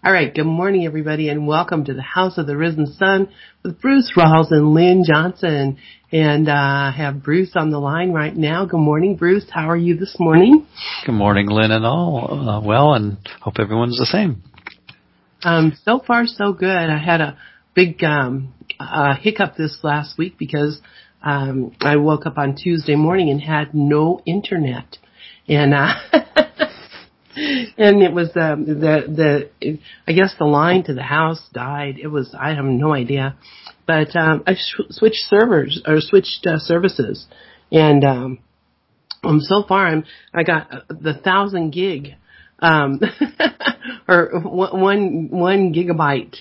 All right, good morning, everybody, and welcome to the House of the Risen Sun with Bruce Rawls and Lynn Johnson. And I have Bruce on the line right now. Good morning, Bruce. How are you this morning? Good morning, Lynn and all. Well, and hope everyone's the same. So far, so good. I had a big hiccup this last week because I woke up on Tuesday morning and had no internet. And and it was I guess the line to the house died. It was, I have no idea, but I switched services, and so far I got the 1,000 gig, or one gigabyte,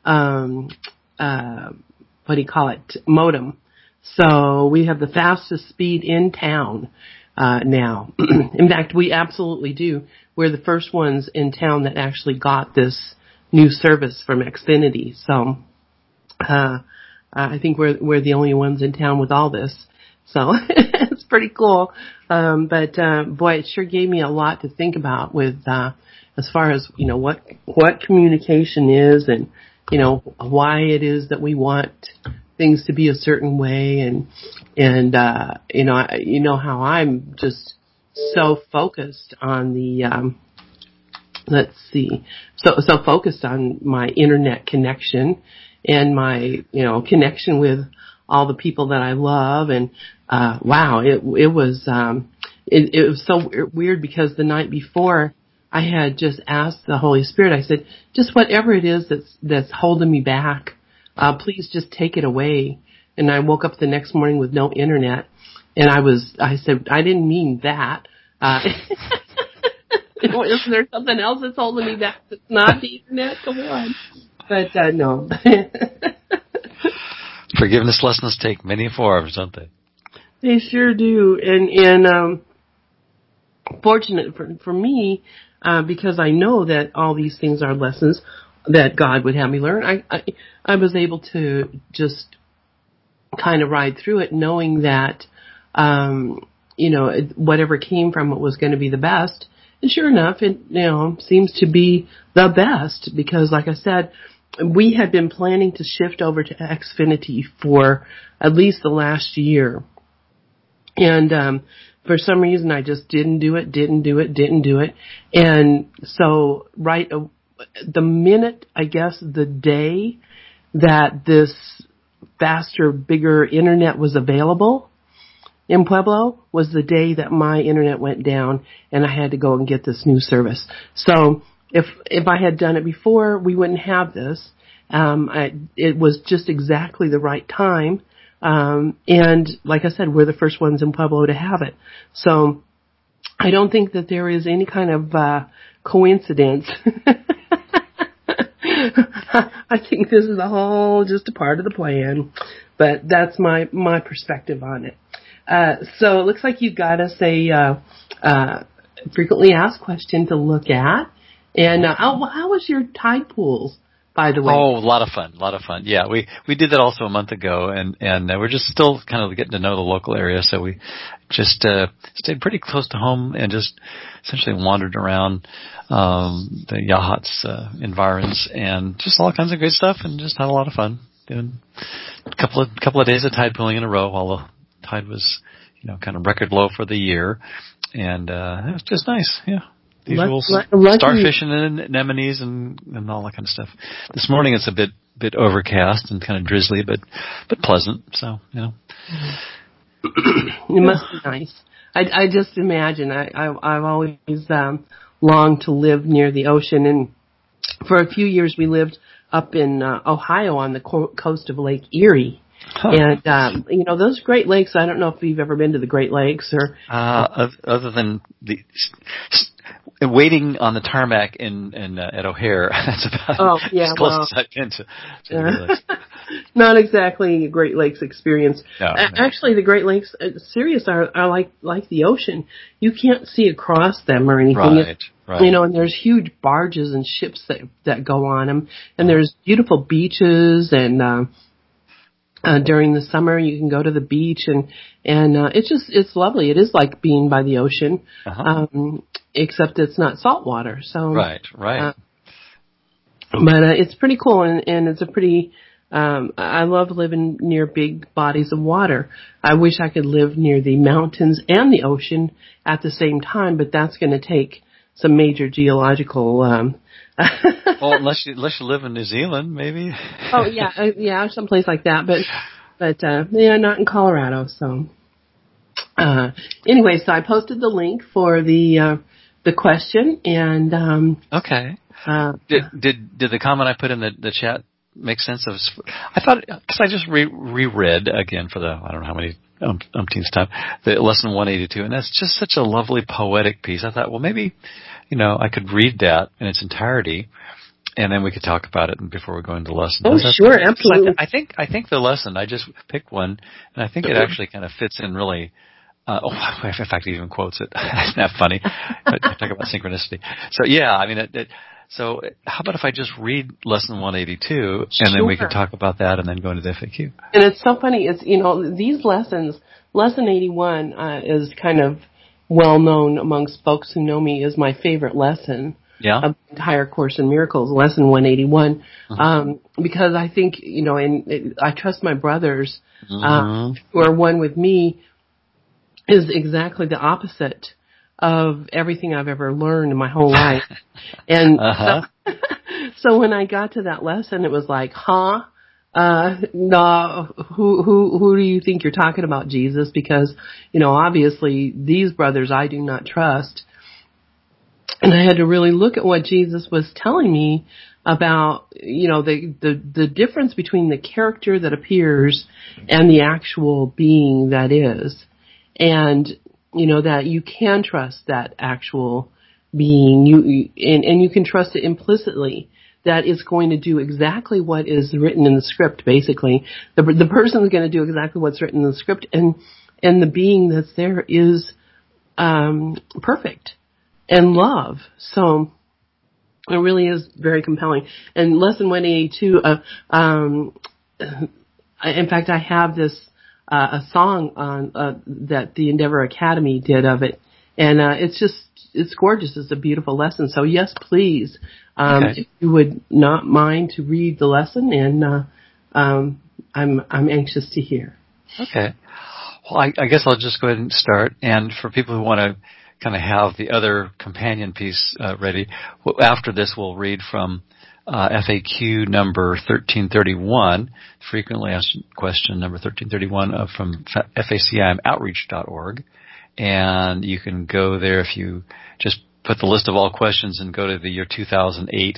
what do you call it, modem. So we have the fastest speed in town now. In fact, we absolutely do. We're the first ones in town that actually got this new service from Xfinity. So I think we're the only ones in town with all this. So it's pretty cool. But boy, it sure gave me a lot to think about with as far as, you know, what communication is, and, you know, why it is that we want things to be a certain way, and you know how I'm just so focused on the so focused on my internet connection and my, you know, connection with all the people that I love. And wow, it was so weird, because the night before I had just asked the Holy Spirit, I said, just whatever it is that's holding me back, please just take it away. And I woke up the next morning with no internet, and I said, I didn't mean that. Is there something else that's holding me back that's not the internet? Come on. But no. Forgiveness lessons take many forms, don't they? They sure do. And fortunate for me, because I know that all these things are lessons that God would have me learn, I was able to just kind of ride through it, knowing that, you know, whatever came from it was going to be the best. And sure enough, it, you know, seems to be the best, because, like I said, we had been planning to shift over to Xfinity for at least the last year. And for some reason, I just didn't do it. And so the minute, I guess, the day that this faster, bigger internet was available in Pueblo was the day that my internet went down, and I had to go and get this new service. So if I had done it before, we wouldn't have this. It was just exactly the right time. And like I said, we're the first ones in Pueblo to have it. So I don't think that there is any kind of coincidence. I think this is just a part of the plan, but that's my perspective on it. So it looks like you've got us a frequently asked question to look at. And how was your tide pools, by the way? Oh, a lot of fun. Yeah, we did that also a month ago, and we're just still kind of getting to know the local area, so we just stayed pretty close to home and just essentially wandered around the Yachats environs, and just all kinds of great stuff, and just had a lot of fun doing a couple of days of tide pooling in a row while the tide was, you know, kind of record low for the year, and it was just nice. Yeah. The usual starfishing and anemones and all that kind of stuff. This morning it's a bit overcast and kind of drizzly, but pleasant. So, you know. It must be nice. I just imagine. I've always longed to live near the ocean, and for a few years we lived up in Ohio on the coast of Lake Erie. Huh. And, you know, those Great Lakes, I don't know if you've ever been to the Great Lakes or... other than waiting on the tarmac at O'Hare, that's about as close as I've been to the Great Lakes. Not exactly a Great Lakes experience. No. Actually, the Great Lakes, serious, are like the ocean. You can't see across them or anything. Right. You know, and there's huge barges and ships that go on them, and there's beautiful beaches, and during the summer you can go to the beach, and it's lovely. It is like being by the ocean. Except it's not salt water. So right. But it's pretty cool, and it's a pretty. I love living near big bodies of water. I wish I could live near the mountains and the ocean at the same time, but that's going to take some major geological. Well, unless you live in New Zealand, maybe. Oh yeah, someplace like that. But yeah, not in Colorado. So anyway, so I posted the link for the question, and okay. Did the comment I put in the chat make sense of? I thought, because I just reread again for the, I don't know how many umpteenth time, the lesson 182, and that's just such a lovely poetic piece. I thought, well, maybe, I could read that in its entirety, and then we could talk about it before we go into the lesson. Oh, sure, absolutely. I think the lesson, I just picked one, and I think it actually kind of fits in really. In fact, he even quotes it. Isn't that funny? Talk about synchronicity. So yeah, I mean, so how about if I just read lesson 182, and then we can talk about that, and then go into the FAQ. And it's so funny. It's these lessons. Lesson 81 is kind of well known amongst folks who know me as my favorite lesson. Yeah. Of the entire Course in Miracles, lesson 181, because I think and I trust my brothers who are one with me. Is exactly the opposite of everything I've ever learned in my whole life. And so when I got to that lesson, it was like, no, who do you think you're talking about, Jesus? Because, obviously these brothers I do not trust. And I had to really look at what Jesus was telling me about, the difference between the character that appears and the actual being that is. And, that you can trust that actual being, and you can trust it implicitly, that it's going to do exactly what is written in the script, basically. The person is going to do exactly what's written in the script, and the being that's there is, perfect and love. So, it really is very compelling. And lesson 182, in fact, I have this, a song on that the Endeavor Academy did of it, and it's gorgeous. It's a beautiful lesson. So yes, please, if you would not mind to read the lesson, and I'm anxious to hear. Okay. Well, I guess I'll just go ahead and start. And for people who want to kind of have the other companion piece ready, after this we'll read from FAQ number 1331, frequently asked question number 1331 from FACIMOutreach.org. And you can go there if you just put the list of all questions and go to the year 2008.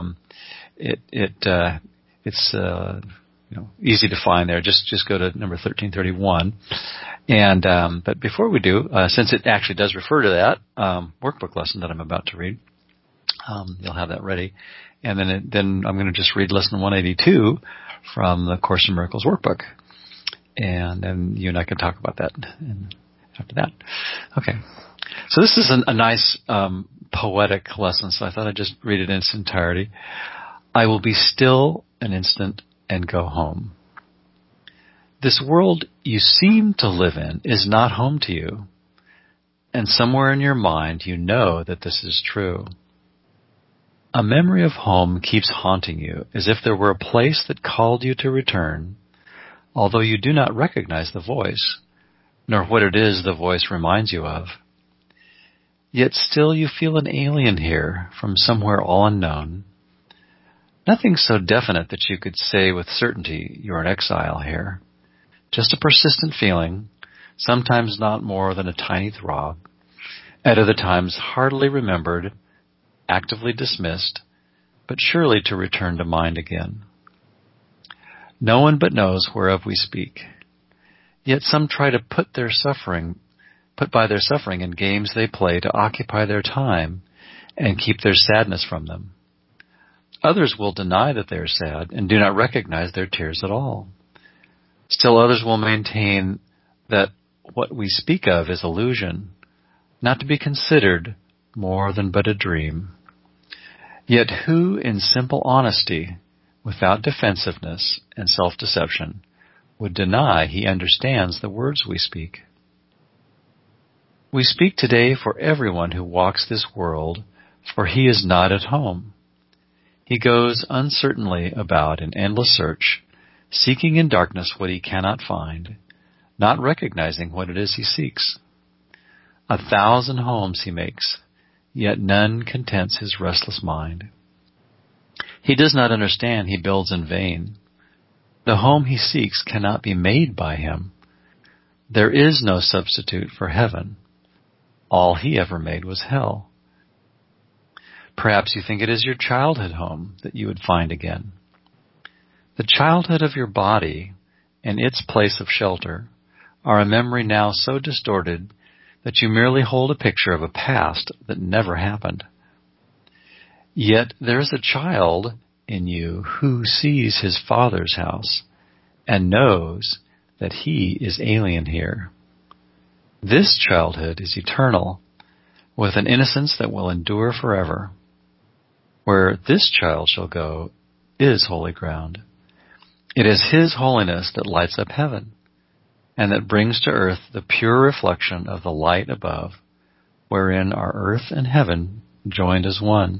It's easy to find there. Just go to number 1331. And but before we do, since it actually does refer to that workbook lesson that I'm about to read, you'll have that ready. And then I'm going to just read lesson 182 from the Course in Miracles workbook. And then you and I can talk about that after that. Okay. So this is a nice poetic lesson, so I thought I'd just read it in its entirety. I will be still an instant and go home. This world you seem to live in is not home to you. And somewhere in your mind you know that this is true. A memory of home keeps haunting you as if there were a place that called you to return, although you do not recognize the voice, nor what it is the voice reminds you of. Yet still you feel an alien here from somewhere all unknown. Nothing so definite that you could say with certainty you're an exile here. Just a persistent feeling, sometimes not more than a tiny throb, at other times hardly remembered, actively dismissed, but surely to return to mind again. No one but knows whereof we speak. Yet some try to put by their suffering in games they play to occupy their time and keep their sadness from them. Others will deny that they are sad and do not recognize their tears at all. Still others will maintain that what we speak of is illusion, not to be considered more than but a dream. Yet who in simple honesty, without defensiveness and self-deception, would deny he understands the words we speak? We speak today for everyone who walks this world, for he is not at home. He goes uncertainly about in endless search, seeking in darkness what he cannot find, not recognizing what it is he seeks. 1,000 homes he makes, yet none contents his restless mind. He does not understand he builds in vain. The home he seeks cannot be made by him. There is no substitute for heaven. All he ever made was hell. Perhaps you think it is your childhood home that you would find again. The childhood of your body and its place of shelter are a memory now so distorted that you merely hold a picture of a past that never happened. Yet there is a child in you who sees his father's house and knows that he is alien here. This childhood is eternal, with an innocence that will endure forever. Where this child shall go is holy ground. It is his holiness that lights up heaven, and that brings to earth the pure reflection of the light above, wherein are earth and heaven joined as one.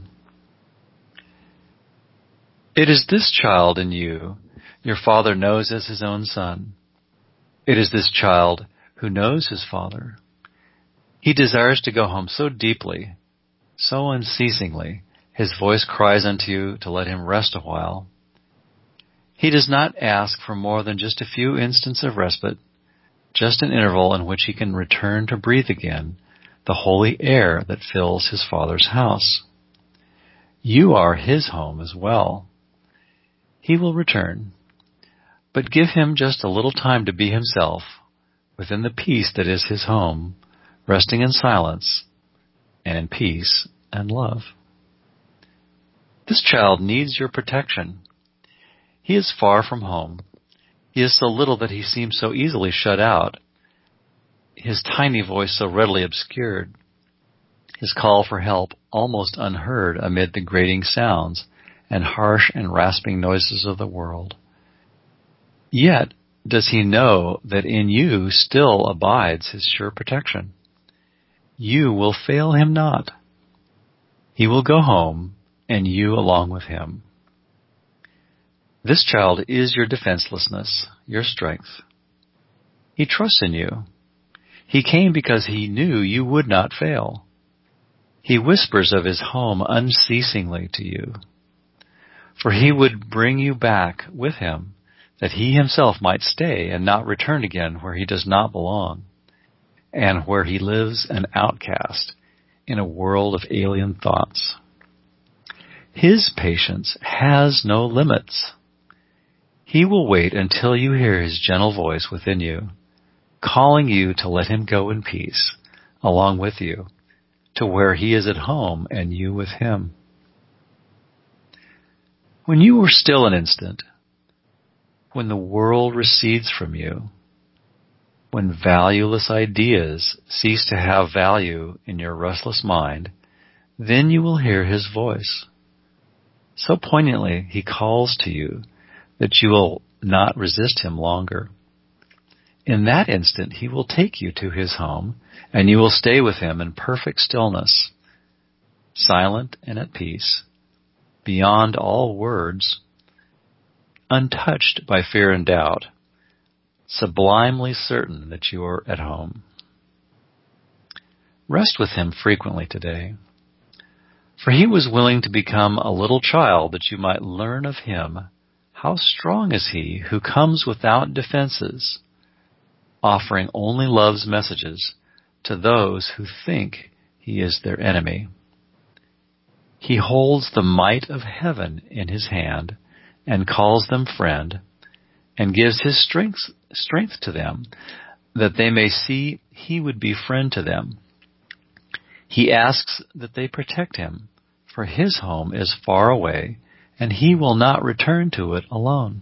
It is this child in you your Father knows as his own Son. It is this child who knows his Father. He desires to go home so deeply, so unceasingly, his voice cries unto you to let him rest a while. He does not ask for more than just a few instants of respite, just an interval in which he can return to breathe again the holy air that fills his Father's house. You are his home as well. He will return, but give him just a little time to be himself within the peace that is his home, resting in silence and in peace and love. This child needs your protection. He is far from home. He is so little that he seems so easily shut out, his tiny voice so readily obscured, his call for help almost unheard amid the grating sounds and harsh and rasping noises of the world. Yet does he know that in you still abides his sure protection. You will fail him not. He will go home, and you along with him. This child is your defenselessness, your strength. He trusts in you. He came because he knew you would not fail. He whispers of his home unceasingly to you. For he would bring you back with him, that he himself might stay and not return again where he does not belong, and where he lives an outcast in a world of alien thoughts. His patience has no limits. He will wait until you hear his gentle voice within you, calling you to let him go in peace, along with you, to where he is at home and you with him. When you are still an instant, when the world recedes from you, when valueless ideas cease to have value in your restless mind, then you will hear his voice. So poignantly he calls to you that you will not resist him longer. In that instant he will take you to his home, and you will stay with him in perfect stillness, silent and at peace, beyond all words, untouched by fear and doubt, sublimely certain that you are at home. Rest with him frequently today, for he was willing to become a little child that you might learn of him how strong is he who comes without defenses, offering only love's messages to those who think he is their enemy. He holds the might of heaven in his hand and calls them friend, and gives his strength to them, that they may see he would be friend to them. He asks that they protect him, for his home is far away, and he will not return to it alone.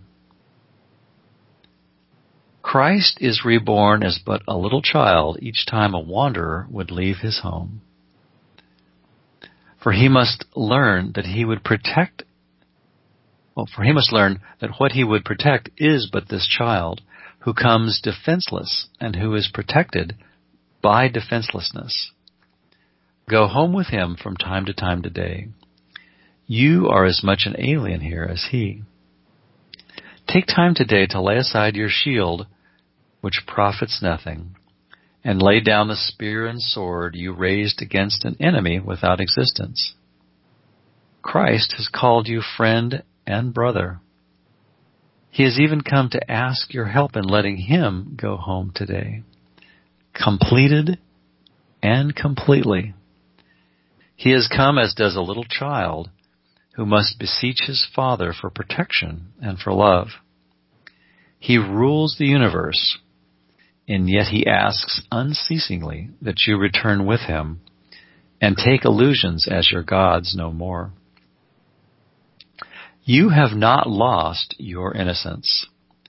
Christ is reborn as but a little child each time a wanderer would leave his home. For he must learn that what he would protect is but this child, who comes defenseless and who is protected by defenselessness. Go home with him from time to time today. You are as much an alien here as he. Take time today to lay aside your shield, which profits nothing, and lay down the spear and sword you raised against an enemy without existence. Christ has called you friend and brother. He has even come to ask your help in letting him go home today, completed and completely. He has come as does a little child who must beseech his father for protection and for love. He rules the universe, and yet he asks unceasingly that you return with him and take illusions as your gods no more. You have not lost your innocence.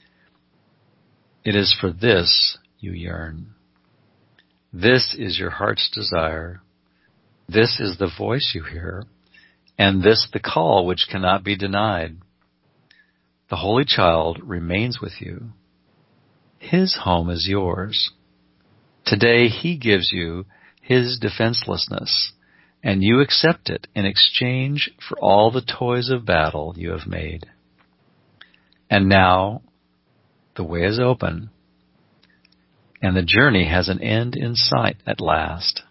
It is for this you yearn. This is your heart's desire. This is the voice you hear, and this the call which cannot be denied. The Holy Child remains with you. His home is yours. Today he gives you his defenselessness, and you accept it in exchange for all the toys of battle you have made. And now the way is open, and the journey has an end in sight at last.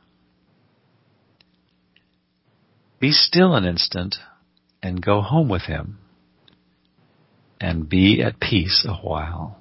Be still an instant and go home with him, and be at peace a while.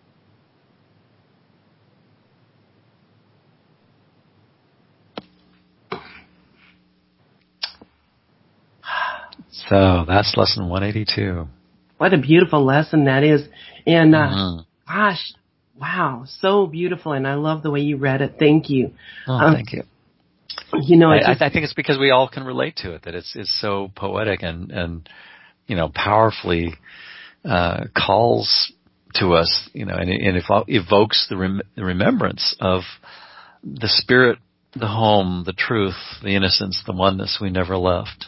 So that's lesson 182. What a beautiful lesson that is. And gosh, wow, so beautiful. And I love the way you read it. Thank you. Thank you. You know, I think it's because we all can relate to it, that it's so poetic and powerfully calls to us, and it evokes the remembrance of the spirit, the home, the truth, the innocence, the oneness we never left.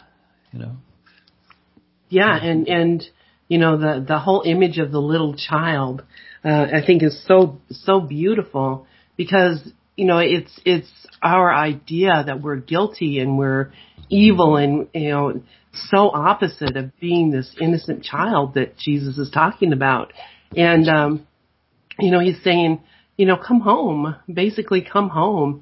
Yeah, and the whole image of the little child, I think is so beautiful, because it's our idea that we're guilty and we're evil and so opposite of being this innocent child that Jesus is talking about. And he's saying, come home, basically come home.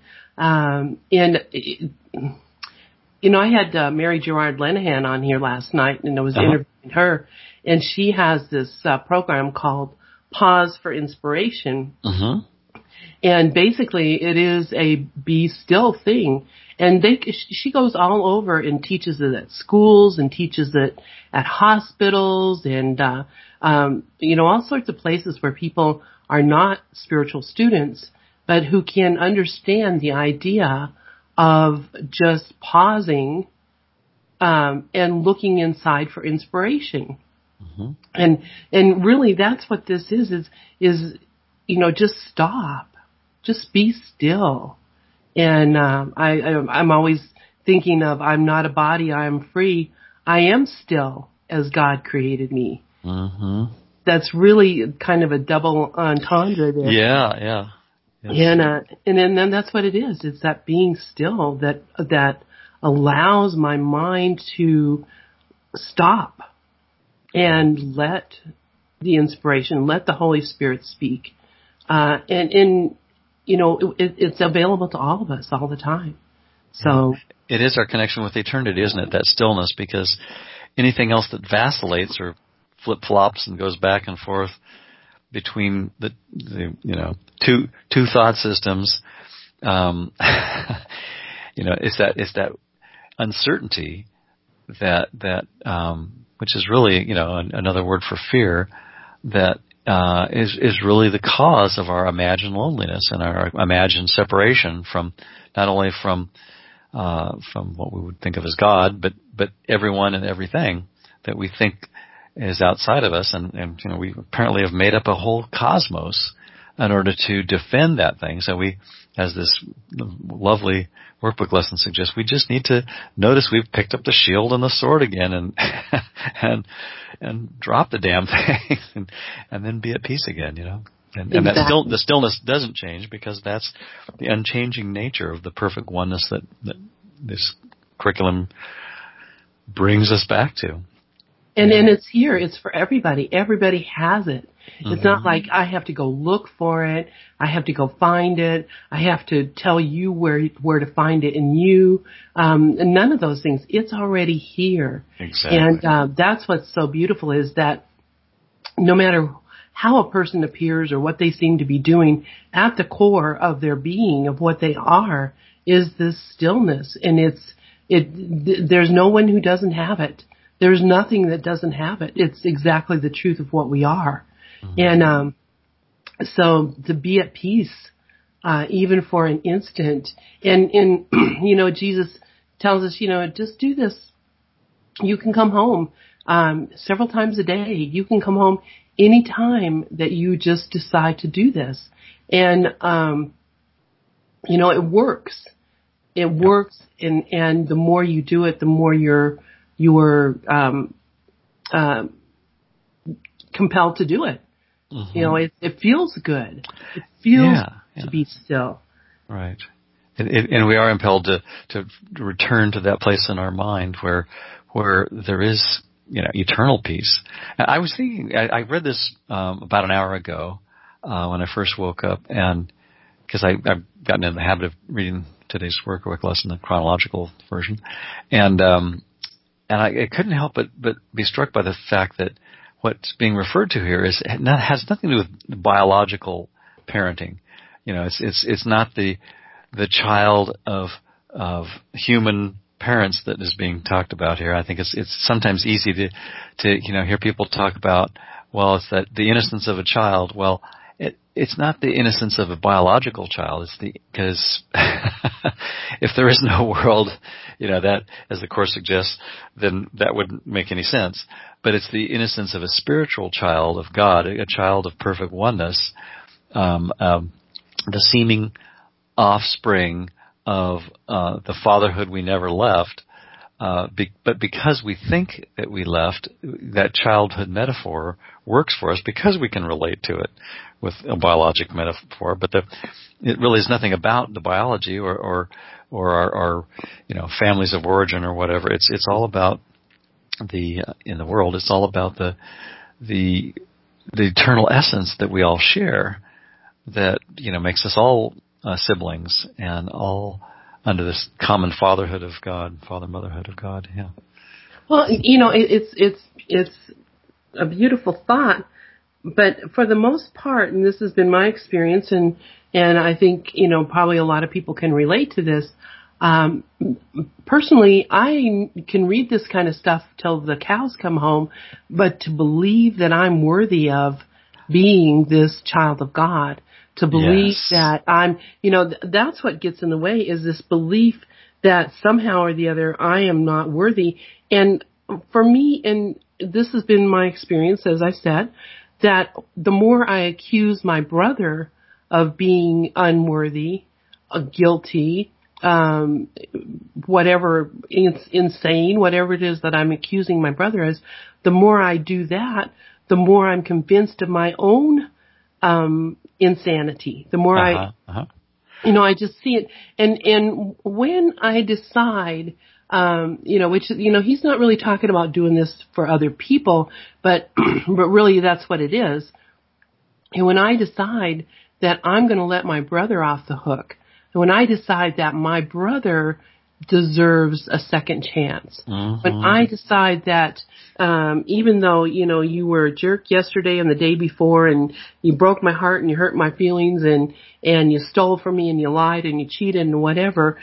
I had Mary Gerard Lenahan on here last night, and I was interviewing her, and she has this program called Pause for Inspiration. Mm-hmm. And basically, it is a be still thing. And she goes all over and teaches it at schools and teaches it at hospitals and, all sorts of places where people are not spiritual students, but who can understand the idea of just pausing and looking inside for inspiration. Mm-hmm. And really, that's what this is just stop. Just be still. And I'm always thinking of, I'm not a body, I am free. I am still as God created me. Mm-hmm. That's really kind of a double entendre there. Yeah. Yes. And then that's what it is. It's that being still that allows my mind to stop and let the inspiration, let the Holy Spirit speak. It's available to all of us all the time. So it is our connection with eternity, isn't it? That stillness, because anything else that vacillates or flip-flops and goes back and forth between the two thought systems, it's that uncertainty that which is really another word for fear, that is really the cause of our imagined loneliness and our imagined separation from not only from what we would think of as God, but everyone and everything that we think is outside of us, and we apparently have made up a whole cosmos in order to defend that thing. So we, as this lovely workbook lesson suggests, we just need to notice we've picked up the shield and the sword again, and drop the damn thing, and then be at peace again, And exactly. The stillness doesn't change, because that's the unchanging nature of the perfect oneness that this curriculum brings us back to. And it's here. It's for everybody. Everybody has it. It's not like I have to go look for it. I have to go find it. I have to tell you where to find it in you. And none of those things. It's already here. Exactly. And that's what's so beautiful is that no matter how a person appears or what they seem to be doing, at the core of their being, of what they are, is this stillness. And there's no one who doesn't have it. There's nothing that doesn't have it. It's exactly the truth of what we are. And so to be at peace, even for an instant, and Jesus tells us, just do this. You can come home several times a day. You can come home any time that you just decide to do this. And it works. It works, and the more you do it, the more you're compelled to do it. It feels good. It feels to be still. Right. And we are impelled to return to that place in our mind where there is, eternal peace. I was thinking, I read this about an hour ago when I first woke up, and because I've gotten in the habit of reading today's workbook lesson, the chronological version, and I couldn't help but be struck by the fact that what's being referred to here has nothing to do with biological parenting. It's not the child of human parents that is being talked about here. I think it's sometimes easy to hear people talk about, well, it's that the innocence of a child. Well, it's not the innocence of a biological child. It's because if there is no world, that, as the Course suggests, then that wouldn't make any sense. But it's the innocence of a spiritual child of God, a child of perfect oneness, the seeming offspring of the fatherhood we never left. But because we think that we left, that childhood metaphor works for us because we can relate to it with a biologic metaphor. But it really is nothing about the biology or our families of origin or whatever. It's all about in the world. It's all about the eternal essence that we all share that makes us all siblings and all under this common fatherhood of God, father-motherhood of God. Yeah. Well, it's a beautiful thought, but for the most part, and this has been my experience, and I think probably a lot of people can relate to this. Personally, I can read this kind of stuff till the cows come home, but to believe that I'm worthy of being this child of God, to believe that I'm, that's what gets in the way, is this belief that somehow or the other I am not worthy. And for me, and this has been my experience, as I said, that the more I accuse my brother of being unworthy, guilty, whatever, insane, whatever it is that I'm accusing my brother as, the more I do that, the more I'm convinced of my own insanity. The more I just see it. And when I decide, he's not really talking about doing this for other people, but really that's what it is. And when I decide that I'm going to let my brother off the hook, and when I decide that my brother deserves a second chance, when I decide that even though, you were a jerk yesterday and the day before and you broke my heart and you hurt my feelings and you stole from me and you lied and you cheated and whatever,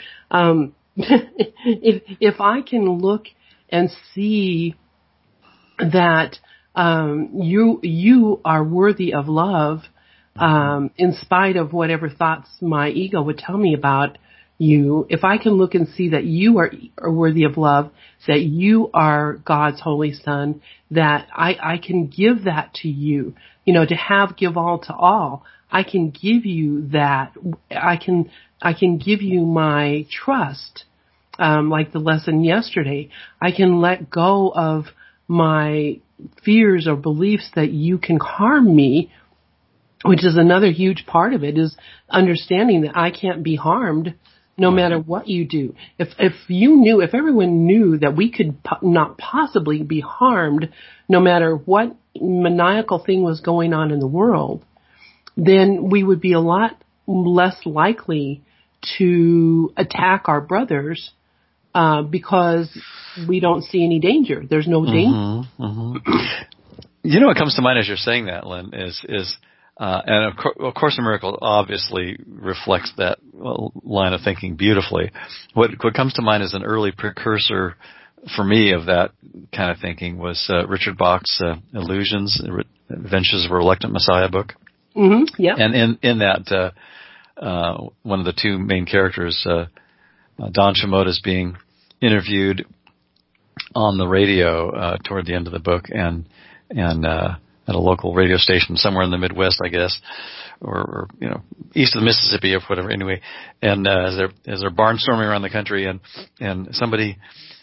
if I can look and see that you are worthy of love, in spite of whatever thoughts my ego would tell me about you, if I can look and see that you are worthy of love, that you are God's holy son, that I can give that to you, to give all to all. I can give you that. I can give you my trust, like the lesson yesterday. I can let go of my fears or beliefs that you can harm me, which is another huge part of it, is understanding that I can't be harmed no matter what you do. If everyone knew that we could not possibly be harmed no matter what maniacal thing was going on in the world, then we would be a lot less likely to attack our brothers because we don't see any danger. There's no danger. You know what comes to mind as you're saying that, Lynn, is and of course, a Miracle obviously reflects that line of thinking beautifully. What comes to mind as an early precursor for me of that kind of thinking was Richard Bach's Illusions, Adventures of a Reluctant Messiah book. Yeah. And in that, one of the two main characters, Don Shimoda, is being interviewed on the radio toward the end of the book, and at a local radio station somewhere in the Midwest, I guess, or east of the Mississippi or whatever. Anyway, and as they're barnstorming around the country, and somebody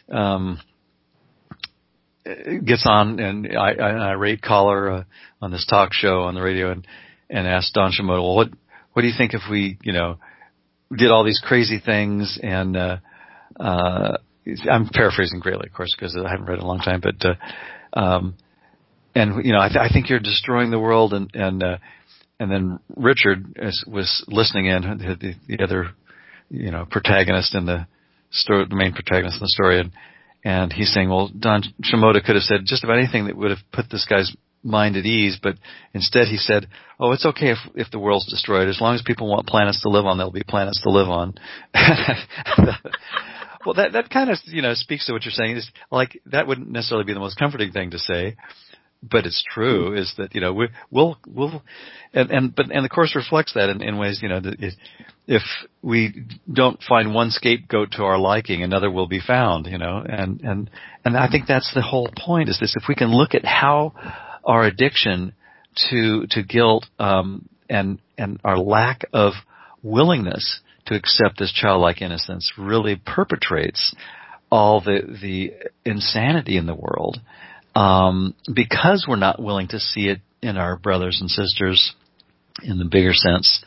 gets on an irate caller on this talk show on the radio and asks Don Shimoda, well, what do you think if we did all these crazy things? And I'm paraphrasing greatly, of course, because I haven't read it in a long time, but I think you're destroying the world, and then Richard was listening in, the other protagonist in the story, the main protagonist in the story, and he's saying, well, Don Shimoda could have said just about anything that would have put this guy's mind at ease, but instead he said, oh, it's okay if the world's destroyed, as long as people want planets to live on, there'll be planets to live on. Well, that kind of speaks to what you're saying. Is like that wouldn't necessarily be the most comforting thing to say. But it's true is that we'll and the Course reflects that in ways that if we don't find one scapegoat to our liking, another will be found, and I think that's the whole point is this: if we can look at how our addiction to guilt and our lack of willingness to accept this childlike innocence really perpetrates all the insanity in the world. Because we're not willing to see it in our brothers and sisters in the bigger sense,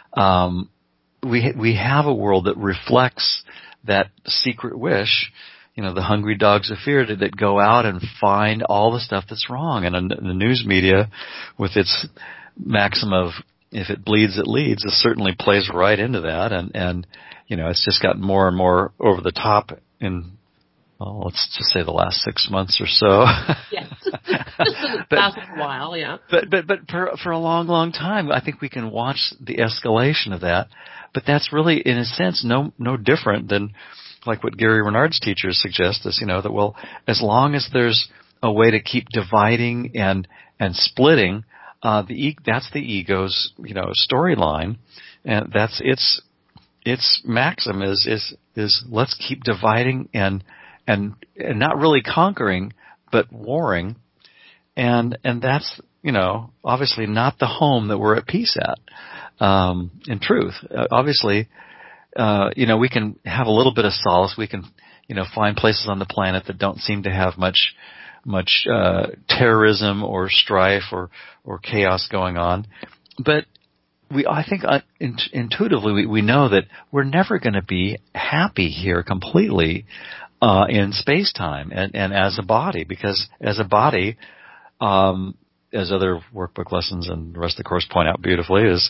we have a world that reflects that secret wish, the hungry dogs of fear that go out and find all the stuff that's wrong. And the news media, with its maxim of if it bleeds, it leads, it certainly plays right into that. And it's just gotten more and more over the top in, let's just say the last 6 months or so. Yes. Just for the past while, yeah. But for a long, long time, I think we can watch the escalation of that. But that's really, in a sense, no different than like what Gary Renard's teachers suggest us, that, well, as long as there's a way to keep dividing and splitting, that's the ego's, storyline. And that's its maxim is let's keep dividing and not really conquering, but warring. And that's, obviously not the home that we're at peace at. In truth, obviously, we can have a little bit of solace. We can, find places on the planet that don't seem to have much terrorism or strife or chaos going on. But I think intuitively we know that we're never going to be happy here completely in space-time and as a body, because as a body, as other workbook lessons and the rest of the Course point out beautifully, is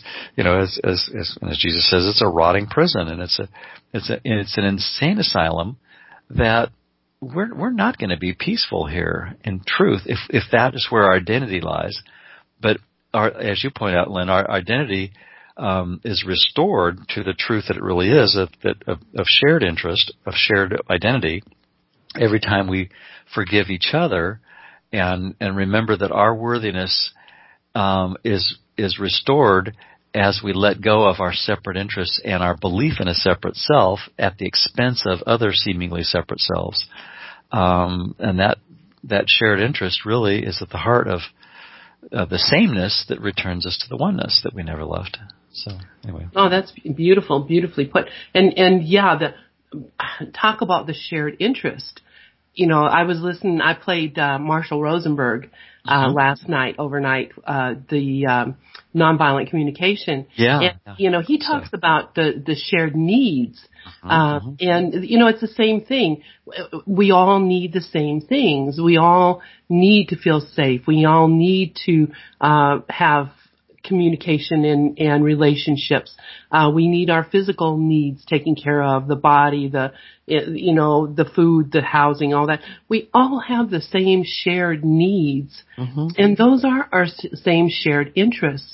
as Jesus says, it's a rotting prison, and it's an insane asylum that we're not going to be peaceful here in truth if that is where our identity lies. But as you point out, Lynn, our identity is restored to the truth that it really is, of shared interest, of shared identity, every time we forgive each other and remember that our worthiness is restored as we let go of our separate interests and our belief in a separate self at the expense of other seemingly separate selves. And that shared interest really is at the heart of the sameness that returns us to the oneness that we never left. So anyway. Oh, that's beautiful, beautifully put. And yeah, talk about the shared interest. I was listening. I played Marshall Rosenberg last night, overnight, the nonviolent communication. Yeah. And he talks about the shared needs. And it's the same thing. We all need the same things. We all need to feel safe. We all need to have communication and relationships. We need our physical needs taken care of, the body, the food, the housing, all that. We all have the same shared needs, and those are our same shared interests.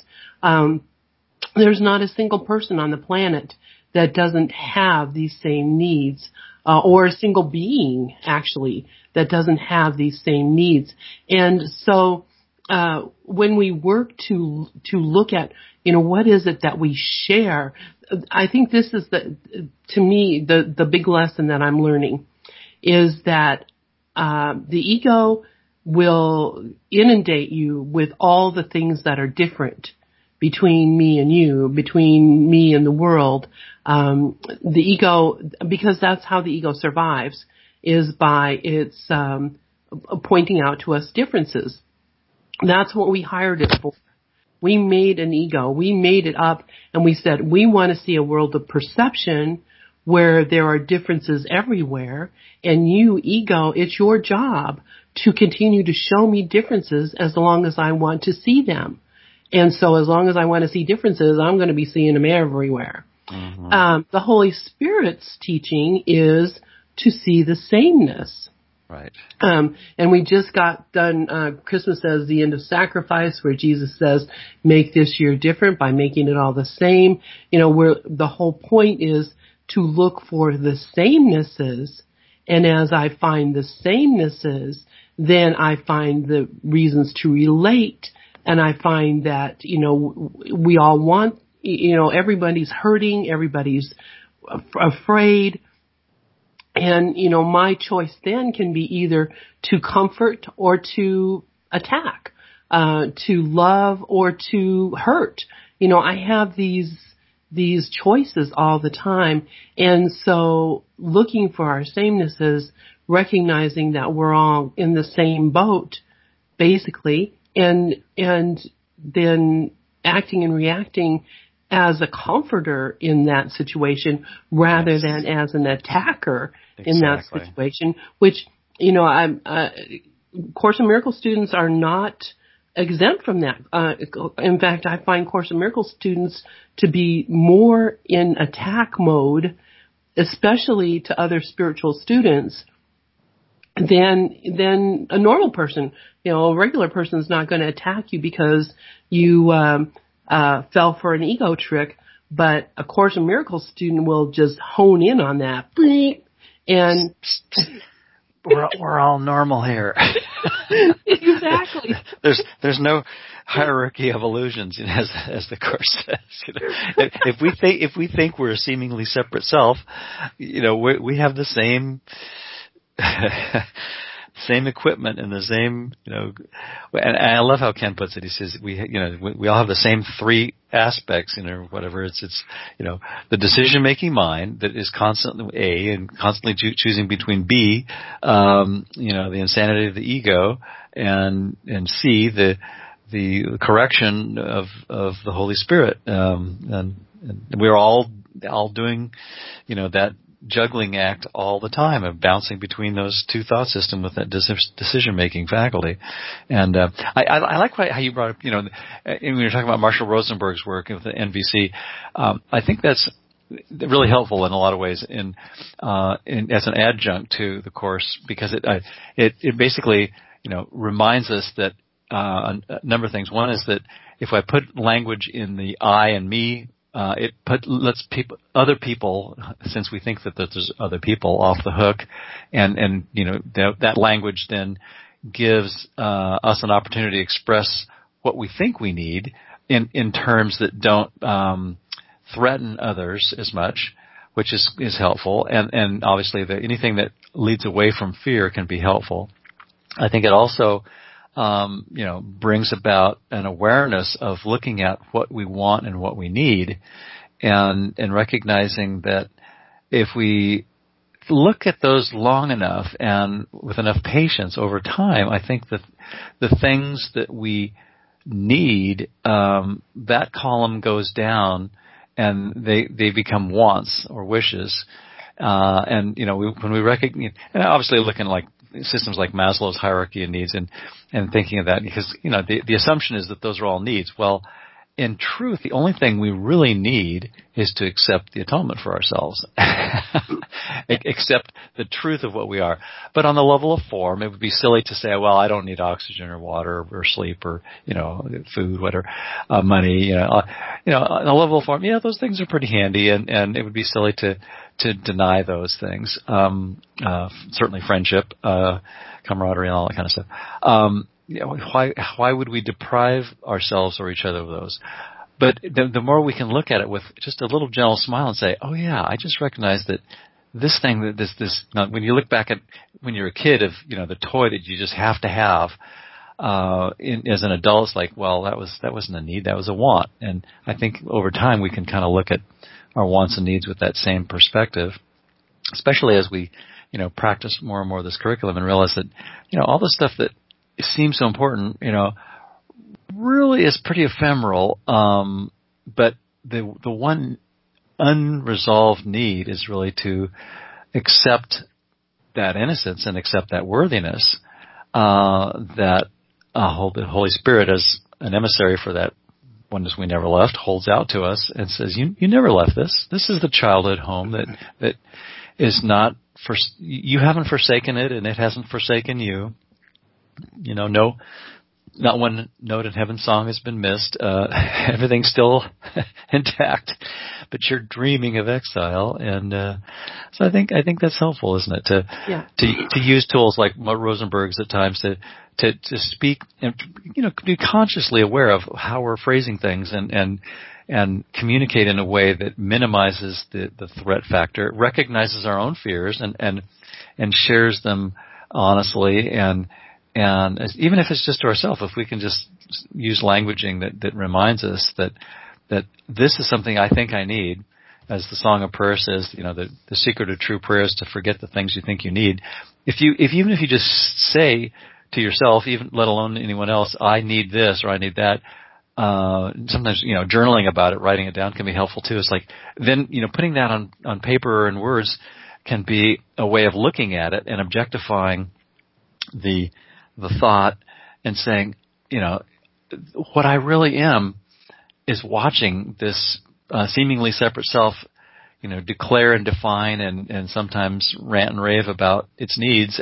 There's not a single person on the planet that doesn't have these same needs, or a single being, actually, that doesn't have these same needs. And so, when we work to look at, what is it that we share, I think this is to me, the big lesson that I'm learning is that, the ego will inundate you with all the things that are different between me and you, between me and the world. The ego, because that's how the ego survives, is by its, pointing out to us differences. That's what we hired it for. We made an ego. We made it up, and we said we want to see a world of perception where there are differences everywhere. And you, ego, it's your job to continue to show me differences as long as I want to see them. And so as long as I want to see differences, I'm going to be seeing them everywhere. The Holy Spirit's teaching is to see the sameness. Right. And we just got done, Christmas as the end of sacrifice, where Jesus says, make this year different by making it all the same. Where the whole point is to look for the samenesses. And as I find the samenesses, then I find the reasons to relate. And I find that, we all want, everybody's hurting, everybody's afraid. And, my choice then can be either to comfort or to attack, to love or to hurt. I have these choices all the time. And so looking for our samenesses, recognizing that we're all in the same boat, basically, and then acting and reacting as a comforter in that situation rather than as an attacker in that situation, which, Course in Miracles students are not exempt from that. In fact, I find Course in Miracles students to be more in attack mode, especially to other spiritual students, than a normal person. A regular person is not going to attack you because you fell for an ego trick, but a Course in Miracles student will just hone in on that. And we're all normal here. Exactly. There's no hierarchy of illusions, as the Course says. If we think we're a seemingly separate self, we have the same same equipment and the same, and I love how Ken puts it. He says we all have the same three aspects, whatever it's the decision-making mind that is constantly A and constantly choosing between B, the insanity of the ego, and C, the correction of the Holy Spirit, and we're all doing, that juggling act all the time of bouncing between those two thought systems with that decision-making faculty. And I like how you brought up, when you're talking about Marshall Rosenberg's work with the NVC, I think that's really helpful in a lot of ways as an adjunct to the Course, because it basically, reminds us that a number of things. One is that if I put language in the I and me, it lets other people, since we think that there's other people, off the hook, and that language then gives us an opportunity to express what we think we need in terms that don't threaten others as much, which is helpful, and obviously anything that leads away from fear can be helpful. I think it also brings about an awareness of looking at what we want and what we need, and recognizing that if we look at those long enough and with enough patience over time, I think that the things that we need, that column goes down and they become wants or wishes. And, when we recognize, and obviously looking like systems like Maslow's hierarchy of needs and thinking of that, because, the assumption is that those are all needs. Well, in truth, the only thing we really need is to accept the atonement for ourselves. Accept the truth of what we are. But on the level of form, it would be silly to say, well, I don't need oxygen or water or sleep or, food, whatever, money, on the level of form, those things are pretty handy, and it would be silly to deny those things. Certainly friendship, camaraderie and all that kind of stuff. Why would we deprive ourselves or each other of those? But the more we can look at it with just a little gentle smile and say, oh yeah, I just recognize that this thing, that this, now, when you look back at when you're a kid of, the toy that you just have to have, as an adult, it's like, well, that wasn't a need, that was a want. And I think over time we can kind of look at our wants and needs with that same perspective, especially as we, practice more and more of this curriculum and realize that, all the stuff that seems so important, really is pretty ephemeral. But the one unresolved need is really to accept that innocence and accept that worthiness, that the Holy Spirit, as an emissary for that oneness we never left, holds out to us and says, you never left this. This is the childhood home that is not for, you haven't forsaken it and it hasn't forsaken you. No, not one note in Heaven's song has been missed. Everything's still intact, but you're dreaming of exile. And, so I think that's helpful, isn't it? To use tools like Rosenberg's at times to speak and, be consciously aware of how we're phrasing things and communicate in a way that minimizes the threat factor, recognizes our own fears and shares them honestly and even if it's just to ourselves, if we can just use languaging that reminds us that this is something I think I need, as the Song of Prayer says, the secret of true prayer is to forget the things you think you need. Even if you just say to yourself, even let alone anyone else, I need this or I need that, sometimes, journaling about it, writing it down can be helpful too. It's like, then, putting that on paper or in words can be a way of looking at it and objectifying the thought and saying, what I really am is watching this seemingly separate self, declare and define and sometimes rant and rave about its needs.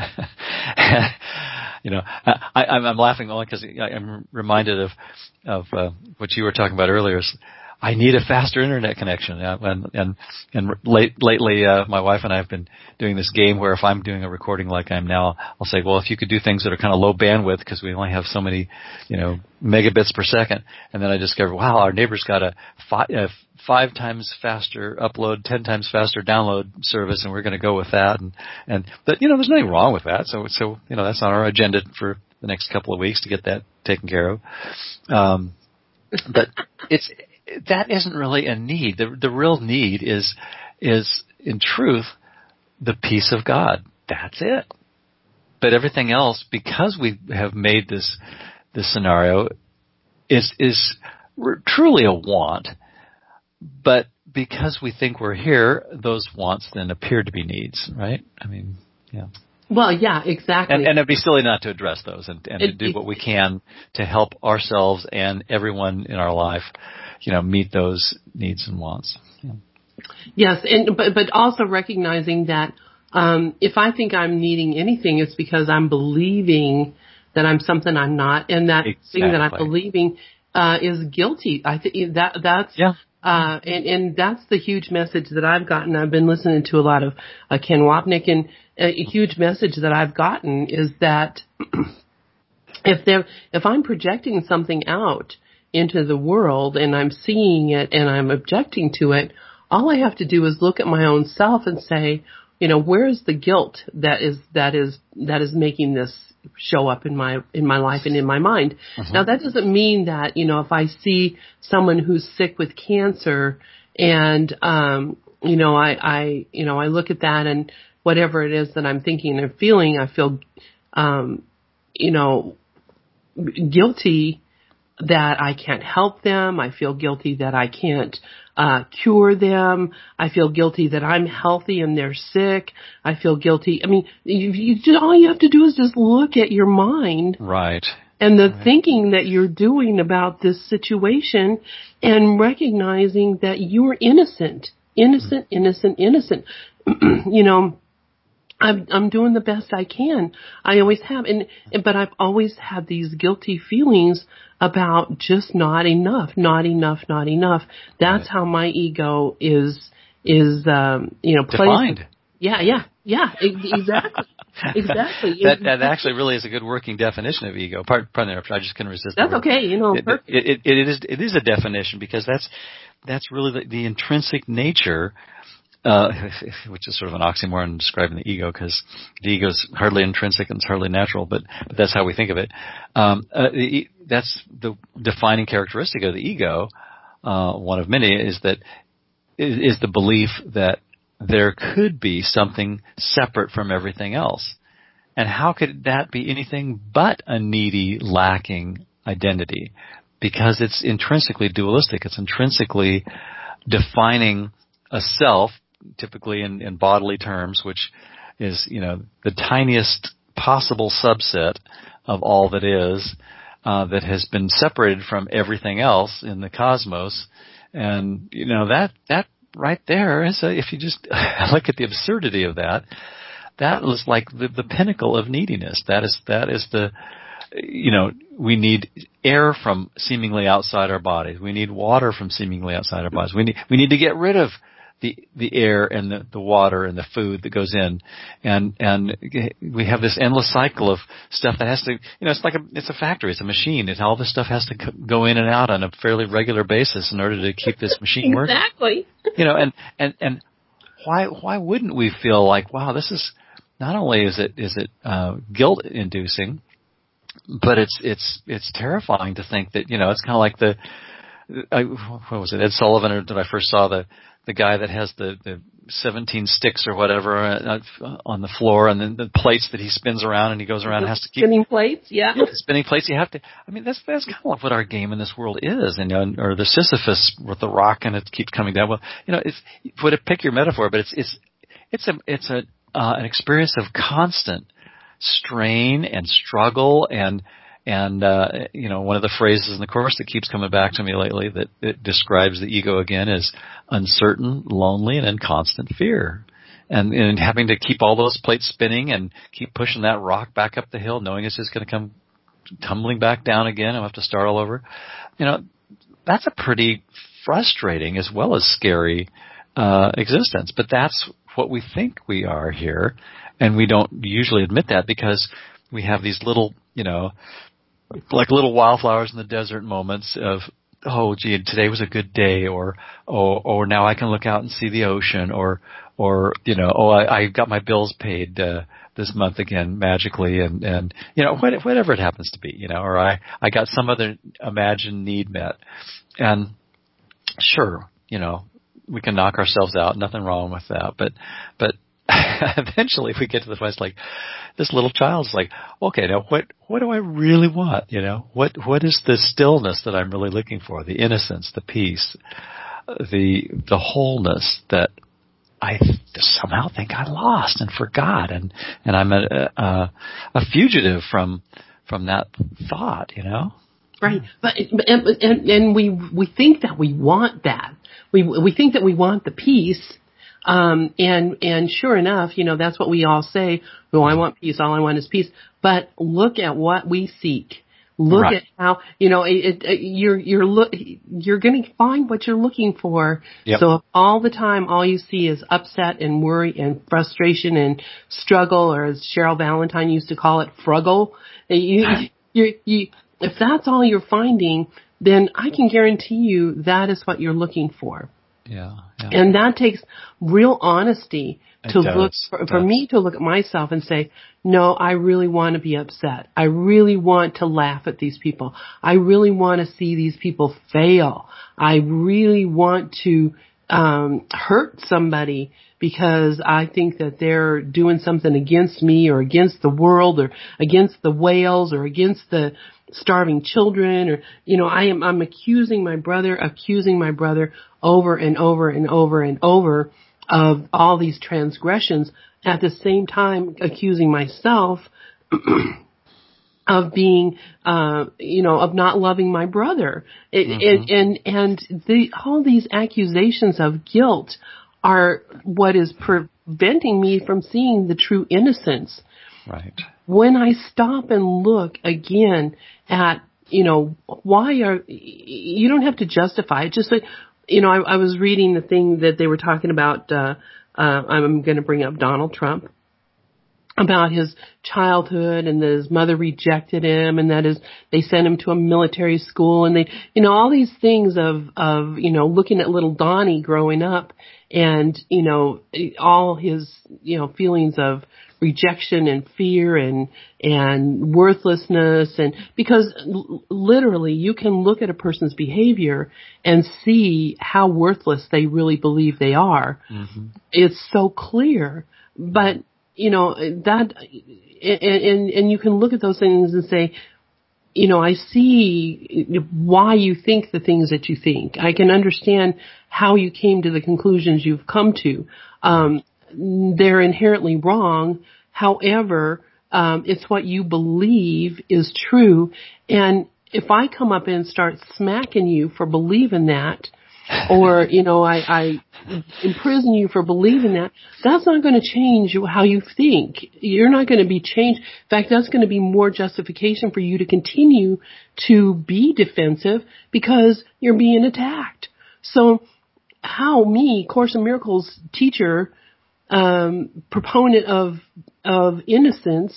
I'm laughing only because I'm reminded of what you were talking about earlier. I need a faster internet connection. And lately, my wife and I have been doing this game where if I'm doing a recording like I'm now, I'll say, well, if you could do things that are kind of low bandwidth because we only have so many, megabits per second. And then I discovered, wow, our neighbor's got a 5 times faster upload, 10 times faster download service, and we're going to go with that. But there's nothing wrong with that. So that's on our agenda for the next couple of weeks to get that taken care of. But that isn't really a need. The real need is in truth the peace of God. That's it. But everything else, because we have made this scenario, is truly a want. But because we think we're here, those wants then appear to be needs, right? I mean, yeah. Well, yeah, exactly. And it'd be silly not to address those and to do what we can to help ourselves and everyone in our life, meet those needs and wants. Yeah. Yes, but also recognizing that if I think I'm needing anything, it's because I'm believing that I'm something I'm not, and that thing that I'm believing is guilty. I think that's yeah. And that's the huge message that I've gotten. I've been listening to a lot of Ken Wapnick, and a huge message that I've gotten is that if I'm projecting something out into the world and I'm seeing it and I'm objecting to it, all I have to do is look at my own self and say, where is the guilt that is making this show up in my life and in my mind. Mm-hmm. Now that doesn't mean that, if I see someone who's sick with cancer and I look at that, and whatever it is that I'm thinking and feeling, I feel, you know, guilty that I can't help them. I feel guilty that I can't cure them. I feel guilty that I'm healthy and they're sick. I feel guilty. I mean, all you have to do is just look at your mind. Right. And the thinking that you're doing about this situation and recognizing that you're innocent. Innocent. I'm doing the best I can. I always have, but I've always had these guilty feelings about just not enough. That's how my ego is defined. Yeah, exactly. Exactly. That actually really is a good working definition of ego. Pardon the interruption. I just couldn't resist. That's okay. It is a definition, because that's really the intrinsic nature, which is sort of an oxymoron describing the ego, because the ego is hardly intrinsic and it's hardly natural, but that's how we think of it. That's the defining characteristic of the ego. One of many is the belief that there could be something separate from everything else. And how could that be anything but a needy, lacking identity? Because it's intrinsically dualistic. It's intrinsically defining a self, typically in bodily terms, which is, the tiniest possible subset of all that is, that has been separated from everything else in the cosmos. And, that right there is if you just look at the absurdity of that is like the pinnacle of neediness. That is the, we need air from seemingly outside our bodies. We need water from seemingly outside our bodies. We need to get rid of the air and the water and the food that goes in, and we have this endless cycle of stuff that has to, it's a factory, it's a machine. All this stuff has to go in and out on a fairly regular basis in order to keep this machine working. Exactly. And why wouldn't we feel like, wow, this is, not only is it guilt inducing, but it's terrifying to think that, it's kind of like what was it, Ed Sullivan, or that I first saw the guy that has the 17 sticks or whatever on the floor, and then the plates that he spins around, and he goes around and has to keep spinning plates. Yeah, spinning plates. You have to. I mean, that's kind of like what our game in this world is, or the Sisyphus with the rock and it keeps coming down. Well, pick your metaphor, but it's an experience of constant strain and struggle and one of the phrases in the Course that keeps coming back to me lately that it describes the ego again is uncertain, lonely, and in constant fear. And having to keep all those plates spinning and keep pushing that rock back up the hill, knowing it's just going to come tumbling back down again, and I'll have to start all over. That's a pretty frustrating as well as scary existence. But that's what we think we are here, and we don't usually admit that because we have these little, like little wildflowers in the desert moments of, oh, gee, today was a good day, or now I can look out and see the ocean, or I got my bills paid this month again magically, and whatever it happens to be, or I got some other imagined need met, and sure, we can knock ourselves out, nothing wrong with that, but eventually if we get to the point, it's like this little child's like, okay, now what do I really want? What is the stillness that I'm really looking for? The innocence, the peace, the wholeness that I somehow think I lost and forgot, and I'm a fugitive from that thought, Right, but and we think that we want that. We think that we want the peace. And sure enough, that's what we all say. Oh, I want peace. All I want is peace. But look at what we seek. Look at how, you're going to find what you're looking for. Yep. So if all the time all you see is upset and worry and frustration and struggle, or as Cheryl Valentine used to call it, fruggle, if that's all you're finding, then I can guarantee you that is what you're looking for. Yeah. And that takes real honesty for me to look at myself and say, no, I really want to be upset. I really want to laugh at these people. I really want to see these people fail. I really want to hurt somebody because I think that they're doing something against me or against the world or against the whales or against the starving children, or, I'm accusing my brother over and over and over and over of all these transgressions, at the same time accusing myself of being, of not loving my brother. All these accusations of guilt are what is preventing me from seeing the true innocence. Right. When I stop and look again at, you don't have to justify it. Just like, I was reading the thing that they were talking about, I'm going to bring up Donald Trump, about his childhood and that his mother rejected him and that they sent him to a military school, and they, all these things of, looking at little Donnie growing up and, all his, feelings of rejection and fear and worthlessness. And because literally you can look at a person's behavior and see how worthless they really believe they are. Mm-hmm. It's so clear, but that, and you can look at those things and say, I see why you think the things that you think. I can understand how you came to the conclusions you've come to. They're inherently wrong. However, it's what you believe is true. And if I come up and start smacking you for believing that, or, I imprison you for believing that, that's not going to change how you think. You're not going to be changed. In fact, that's going to be more justification for you to continue to be defensive because you're being attacked. So how me, Course in Miracles teacher, proponent of innocence,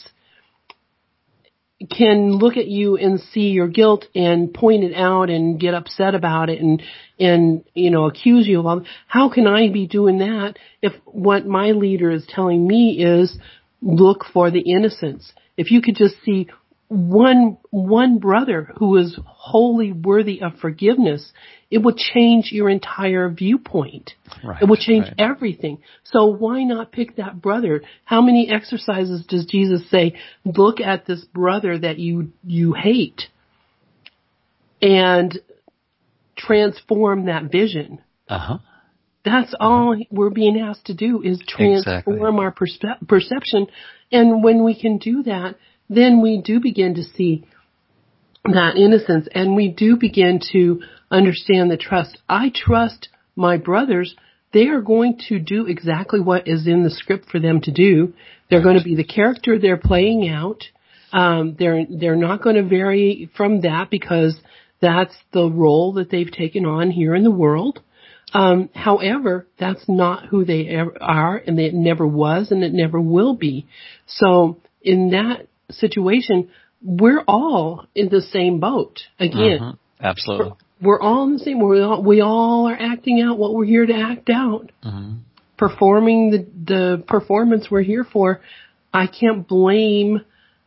can look at you and see your guilt and point it out and get upset about it and accuse you of all. How can I be doing that if what my leader is telling me is look for the innocence? If you could just see one brother who is wholly worthy of forgiveness, it would change your entire viewpoint. Right, it would change everything. So why not pick that brother? How many exercises does Jesus say, look at this brother that you hate and transform that vision? Uh-huh. That's all we're being asked to do, is transform our perception. And when we can do that, then we do begin to see that innocence, and we do begin to understand the trust. I trust my brothers. They are going to do exactly what is in the script for them to do. They're going to be the character they're playing out. They're not going to vary from that because that's the role that they've taken on here in the world. However, that's not who they are, and it never was, and it never will be. So in that situation, we're all in the same boat. Again, absolutely, we're all in the same. We all are acting out what we're here to act out, performing the performance we're here for. I can't blame,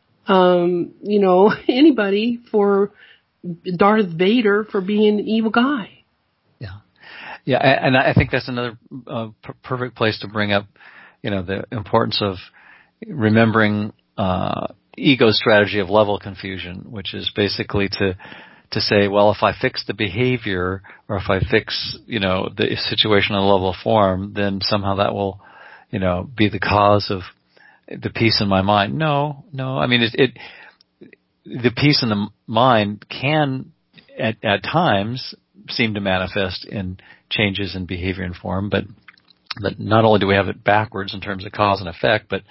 anybody for Darth Vader for being an evil guy. Yeah, and I think that's another perfect place to bring up, the importance of remembering ego's strategy of level confusion, which is basically to say, well, if I fix the behavior or if I fix, the situation on a level of form, then somehow that will, be the cause of the peace in my mind. No. I mean, the peace in the mind can at times seem to manifest in changes in behavior and form, but not only do we have it backwards in terms of cause and effect, but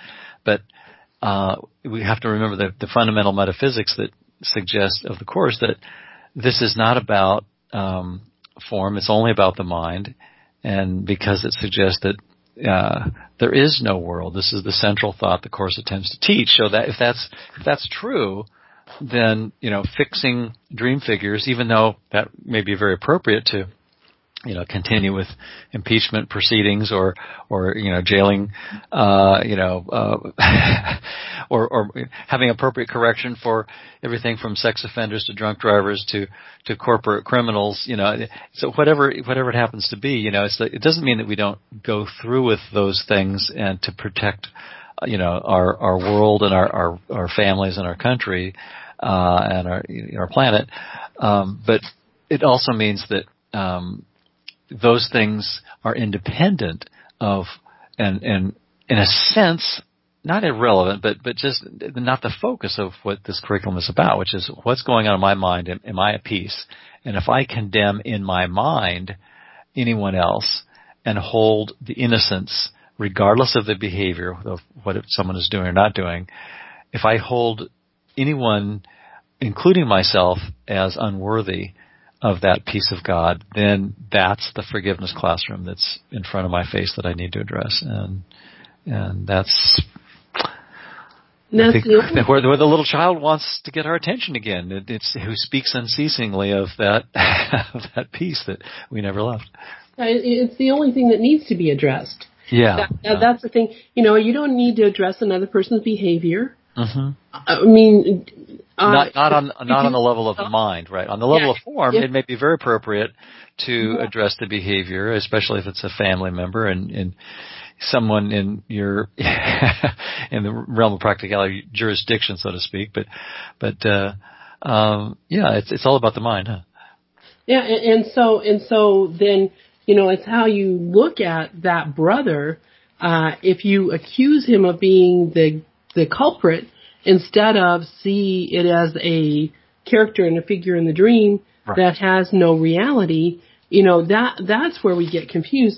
we have to remember the fundamental metaphysics that suggest of the Course that this is not about form, it's only about the mind, and because it suggests that there is no world. This is the central thought the Course attempts to teach. So that if that's true, then fixing dream figures, even though that may be very appropriate to continue with impeachment proceedings or jailing, or having appropriate correction for everything from sex offenders to drunk drivers to corporate criminals, so whatever it happens to be, it doesn't mean that we don't go through with those things and to protect, our world and our families and our country, and our planet. But it also means that, those things are independent of, and in a sense, not irrelevant, but just not the focus of what this curriculum is about, which is what's going on in my mind. Am I at peace? And if I condemn in my mind anyone else and hold the innocence, regardless of the behavior of what someone is doing or not doing, if I hold anyone, including myself, as unworthy of that peace of God, then that's the forgiveness classroom that's in front of my face that I need to address, and that's I think where the little child wants to get our attention again. It's who speaks unceasingly of that of that peace that we never left. It's the only thing that needs to be addressed. Yeah, that's the thing. You don't need to address another person's behavior. Mm-hmm. I mean, not on the level of mind, right? On the level of form, it may be very appropriate to address the behavior, especially if it's a family member and someone in your in the realm of practicality, jurisdiction, so to speak. But it's all about the mind, huh? Yeah, and so then it's how you look at that brother. If you accuse him of being the culprit, instead of see it as a character and a figure in the dream that has no reality, that's where we get confused.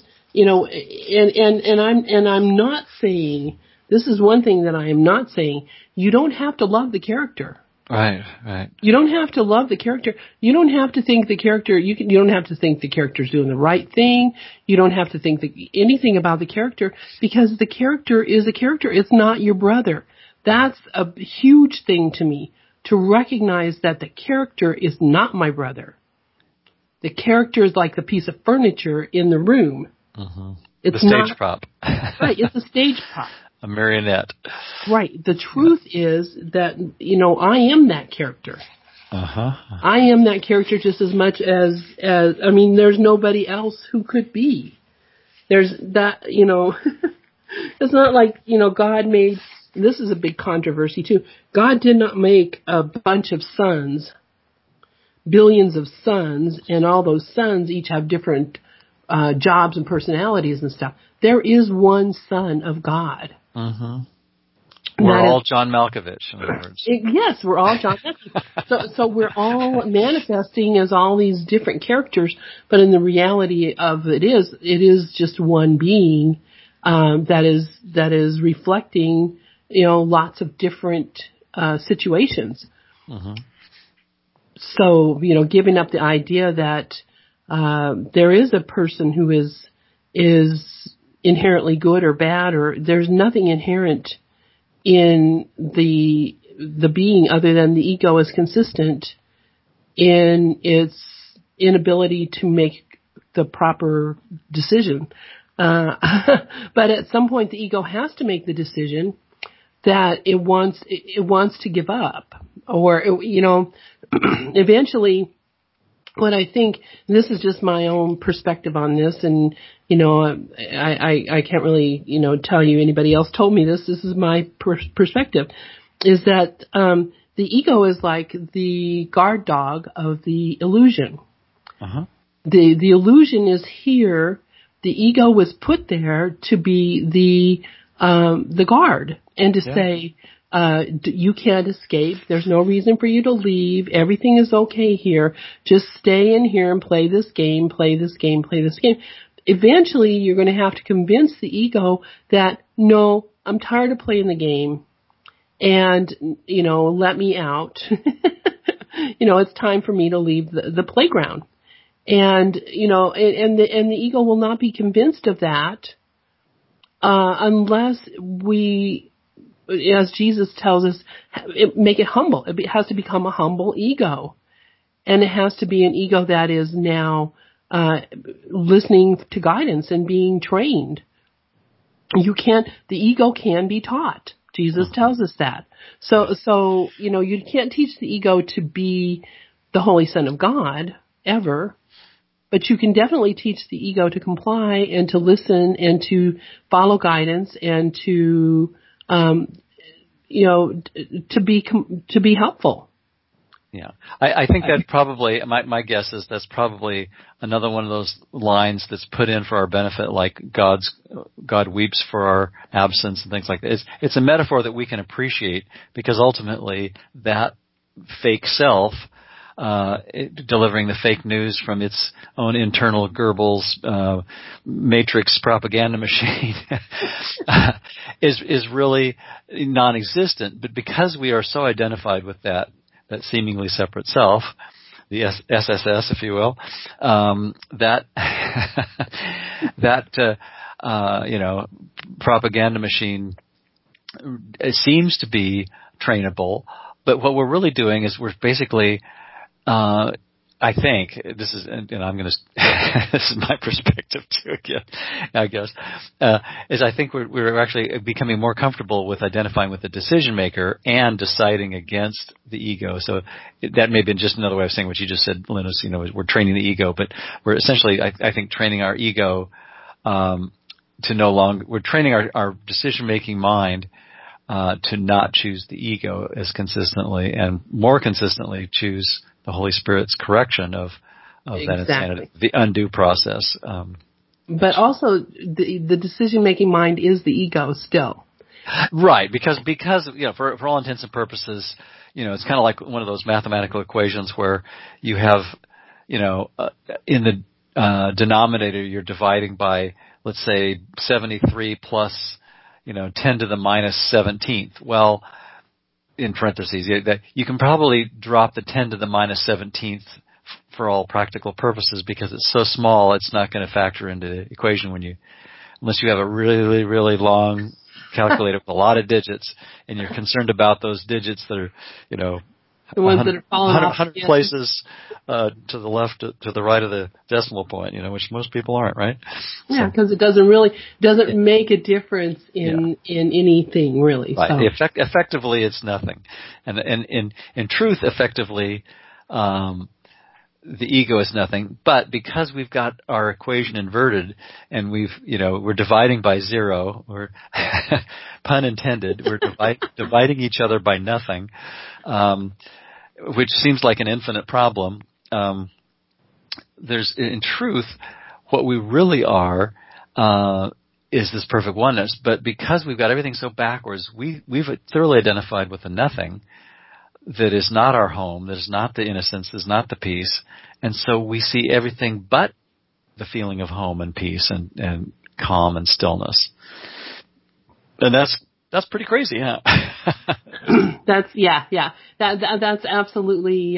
And I'm not saying, this is one thing that I am not saying, you don't have to love the character. Right. You don't have to love the character. You don't have to think the character, you don't have to think the character's doing the right thing. You don't have to think anything about the character, because the character is a character. It's not your brother. That's a huge thing to me, to recognize that the character is not my brother. The character is like the piece of furniture in the room. Mm-hmm. It's the stage prop. Right, it's a stage prop. A marionette. Right. The truth is that, I am that character. Uh-huh. I am that character just as much as there's nobody else who could be. There's that, it's not like, God made, this is a big controversy too. God did not make a bunch of sons, billions of sons, and all those sons each have different jobs and personalities and stuff. There is one Son of God. Mm-hmm. We're all John Malkovich, in other words. Yes, we're all John Malkovich. So we're all manifesting as all these different characters, but in the reality of it is just one being that is reflecting, lots of different situations. Mm-hmm. So, giving up the idea that there is a person who is inherently good or bad, or there's nothing inherent in the being other than the ego is consistent in its inability to make the proper decision. But at some point the ego has to make the decision that it wants to give up, or, eventually. What I think, this is just my own perspective on this, and, I can't really, tell you anybody else told me this. This is my perspective, is that the ego is like the guard dog of the illusion. Uh-huh. The illusion is here. The ego was put there to be the guard and to say, you can't escape. There's no reason for you to leave. Everything is okay here. Just stay in here and play this game, play this game, play this game. Eventually, you're going to have to convince the ego that, no, I'm tired of playing the game, and, let me out. It's time for me to leave the playground. And, and the ego will not be convinced of that, unless we, as Jesus tells us, make it humble. It has to become a humble ego. And it has to be an ego that is now listening to guidance and being trained. The ego can be taught. Jesus tells us that. So, you can't teach the ego to be the Holy Son of God, ever. But you can definitely teach the ego to comply and to listen and to follow guidance and to, to be helpful. Yeah. I think that probably, my guess is that's probably another one of those lines that's put in for our benefit, like God weeps for our absence and things like that. It's a metaphor that we can appreciate because ultimately that fake self, delivering the fake news from its own internal Goebbels, matrix propaganda machine, is really non-existent. But because we are so identified with that seemingly separate self, the SSS, if you will, that propaganda machine seems to be trainable. But what we're really doing is we're basically, I think this is, and I'm going to, this is my perspective too again, I guess, is I think we're actually becoming more comfortable with identifying with the decision maker and deciding against the ego. So that may have been just another way of saying what you just said, Linus, we're training the ego, but we're essentially, I think, training our ego, we're training our decision making mind, to not choose the ego as consistently and more consistently choose the Holy Spirit's correction of exactly. That insanity, the undo process. But also, the decision-making mind is the ego still. Right, because for all intents and purposes, it's kind of like one of those mathematical equations where you have, in the denominator you're dividing by, let's say, 73 plus, 10 to the minus 17th. Well, in parentheses, that you can probably drop the 10 to the minus 17th for all practical purposes because it's so small, it's not going to factor into the equation unless you have a really, really long calculator with a lot of digits and you're concerned about those digits that are, the ones that are falling off 100 places to the left, to the right of the decimal point, which most people aren't, right? Yeah, because it doesn't make a difference in anything really. Right. So. Effectively, it's nothing, and in truth, effectively, the ego is nothing. But because we've got our equation inverted and we're dividing by zero, or pun intended, we're dividing each other by nothing. Which seems like an infinite problem. There's, in truth, what we really are, is this perfect oneness. But because we've got everything so backwards, we've thoroughly identified with the nothing that is not our home, that is not the innocence, that is not the peace. And so we see everything but the feeling of home and peace and calm and stillness. And that's pretty crazy, huh? That's That's absolutely.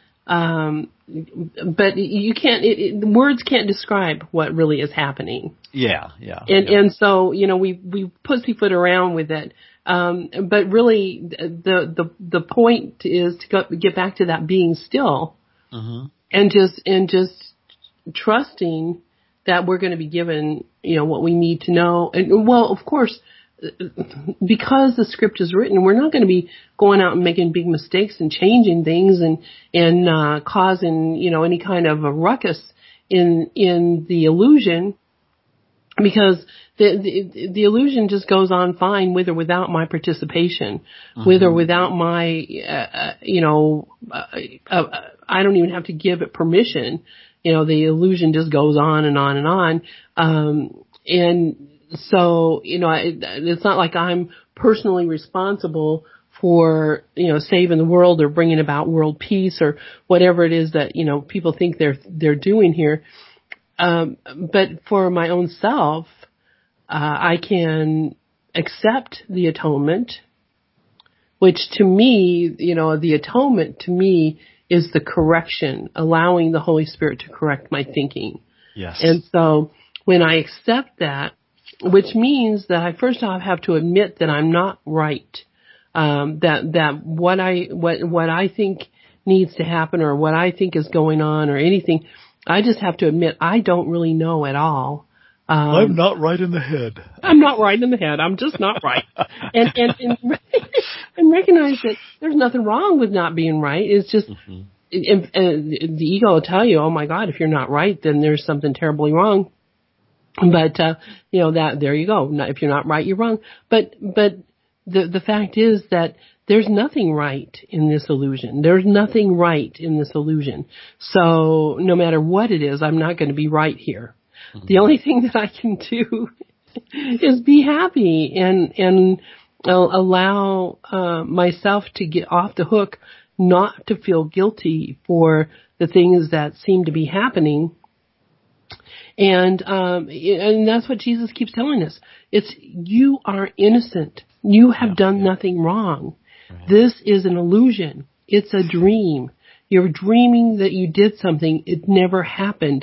But you can't. Words can't describe what really is happening. Yeah. And so we pussyfoot around with it. But really, the point is to get back to that being still, and just trusting that we're going to be given what we need to know. And well, of course, because the script is written, we're not going to be going out and making big mistakes and changing things and causing any kind of a ruckus in the illusion, because the illusion just goes on fine with or without my participation, with or without my I don't even have to give it permission. The illusion just goes on and on and on, and so, it's not like I'm personally responsible for, saving the world or bringing about world peace or whatever it is that, people think they're doing here. But for my own self, I can accept the atonement, which to me, the atonement to me is the correction, allowing the Holy Spirit to correct my thinking. Yes. And so when I accept that, which means that I first off have to admit that I'm not right. That what I think needs to happen or what I think is going on or anything, I just have to admit, I don't really know at all. I'm not right in the head. I'm not right in the head. I'm just not right. and and recognize that there's nothing wrong with not being right. It's just, the ego will tell you, oh my God, if you're not right, then there's something terribly wrong. But, that, there you go. If you're not right, you're wrong. But the fact is that there's nothing right in this illusion. There's nothing right in this illusion. So no matter what it is, I'm not going to be right here. Mm-hmm. The only thing that I can do is be happy and allow myself to get off the hook, not to feel guilty for the things that seem to be happening. And that's what Jesus keeps telling us. It's, you are innocent. You have done nothing wrong. Right. This is an illusion. It's a dream. You're dreaming that you did something. It never happened.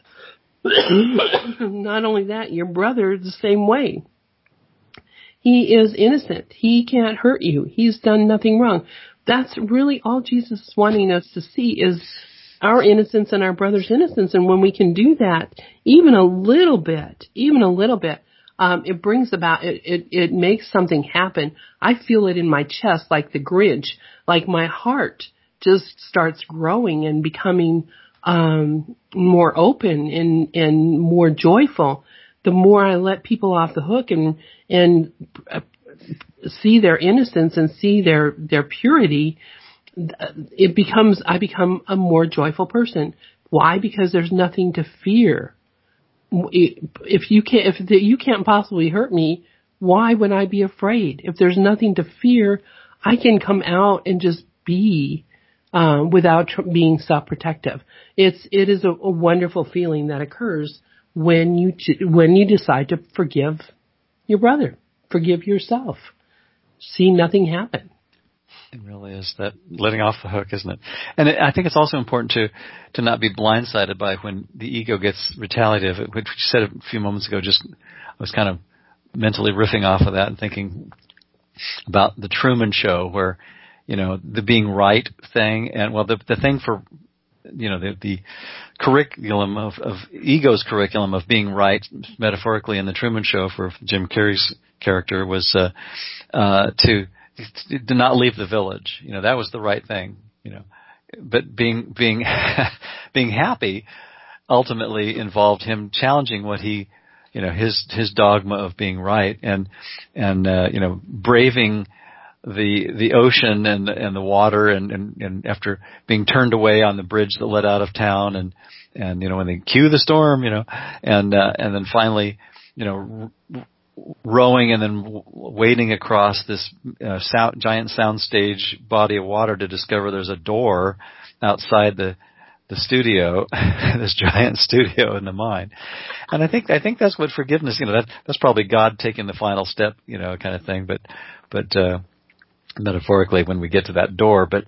Not only that, your brother is the same way. He is innocent. He can't hurt you. He's done nothing wrong. That's really all Jesus is wanting us to see, is our innocence and our brother's innocence. And when we can do that, even a little bit, it brings about, it makes something happen. I feel it in my chest like the Grinch, like my heart just starts growing and becoming more open and more joyful. The more I let people off the hook and see their innocence and see their purity, I become a more joyful person. Why? Because there's nothing to fear. If you can't possibly hurt me, why would I be afraid? If there's nothing to fear, I can come out and just be, without being self-protective. It is a wonderful feeling that occurs when you decide to forgive your brother, forgive yourself, see nothing happen. It really is that letting off the hook, isn't it? And I think it's also important to not be blindsided by when the ego gets retaliative, which you said a few moments ago. I was kind of mentally riffing off of that and thinking about the Truman Show, where, the being right thing, and the thing for, the curriculum of ego's curriculum of being right, metaphorically in the Truman Show for Jim Carrey's character, was to not leave the village. That was the right thing. But being being happy ultimately involved him challenging what he, his dogma of being right, and braving the ocean and the water, and after being turned away on the bridge that led out of town, and when they cue the storm, and then finally, rowing and then wading across this giant soundstage body of water to discover there's a door outside the studio, this giant studio in the mine. And I think that's what forgiveness, that's probably God taking the final step, kind of thing. But metaphorically, when we get to that door, but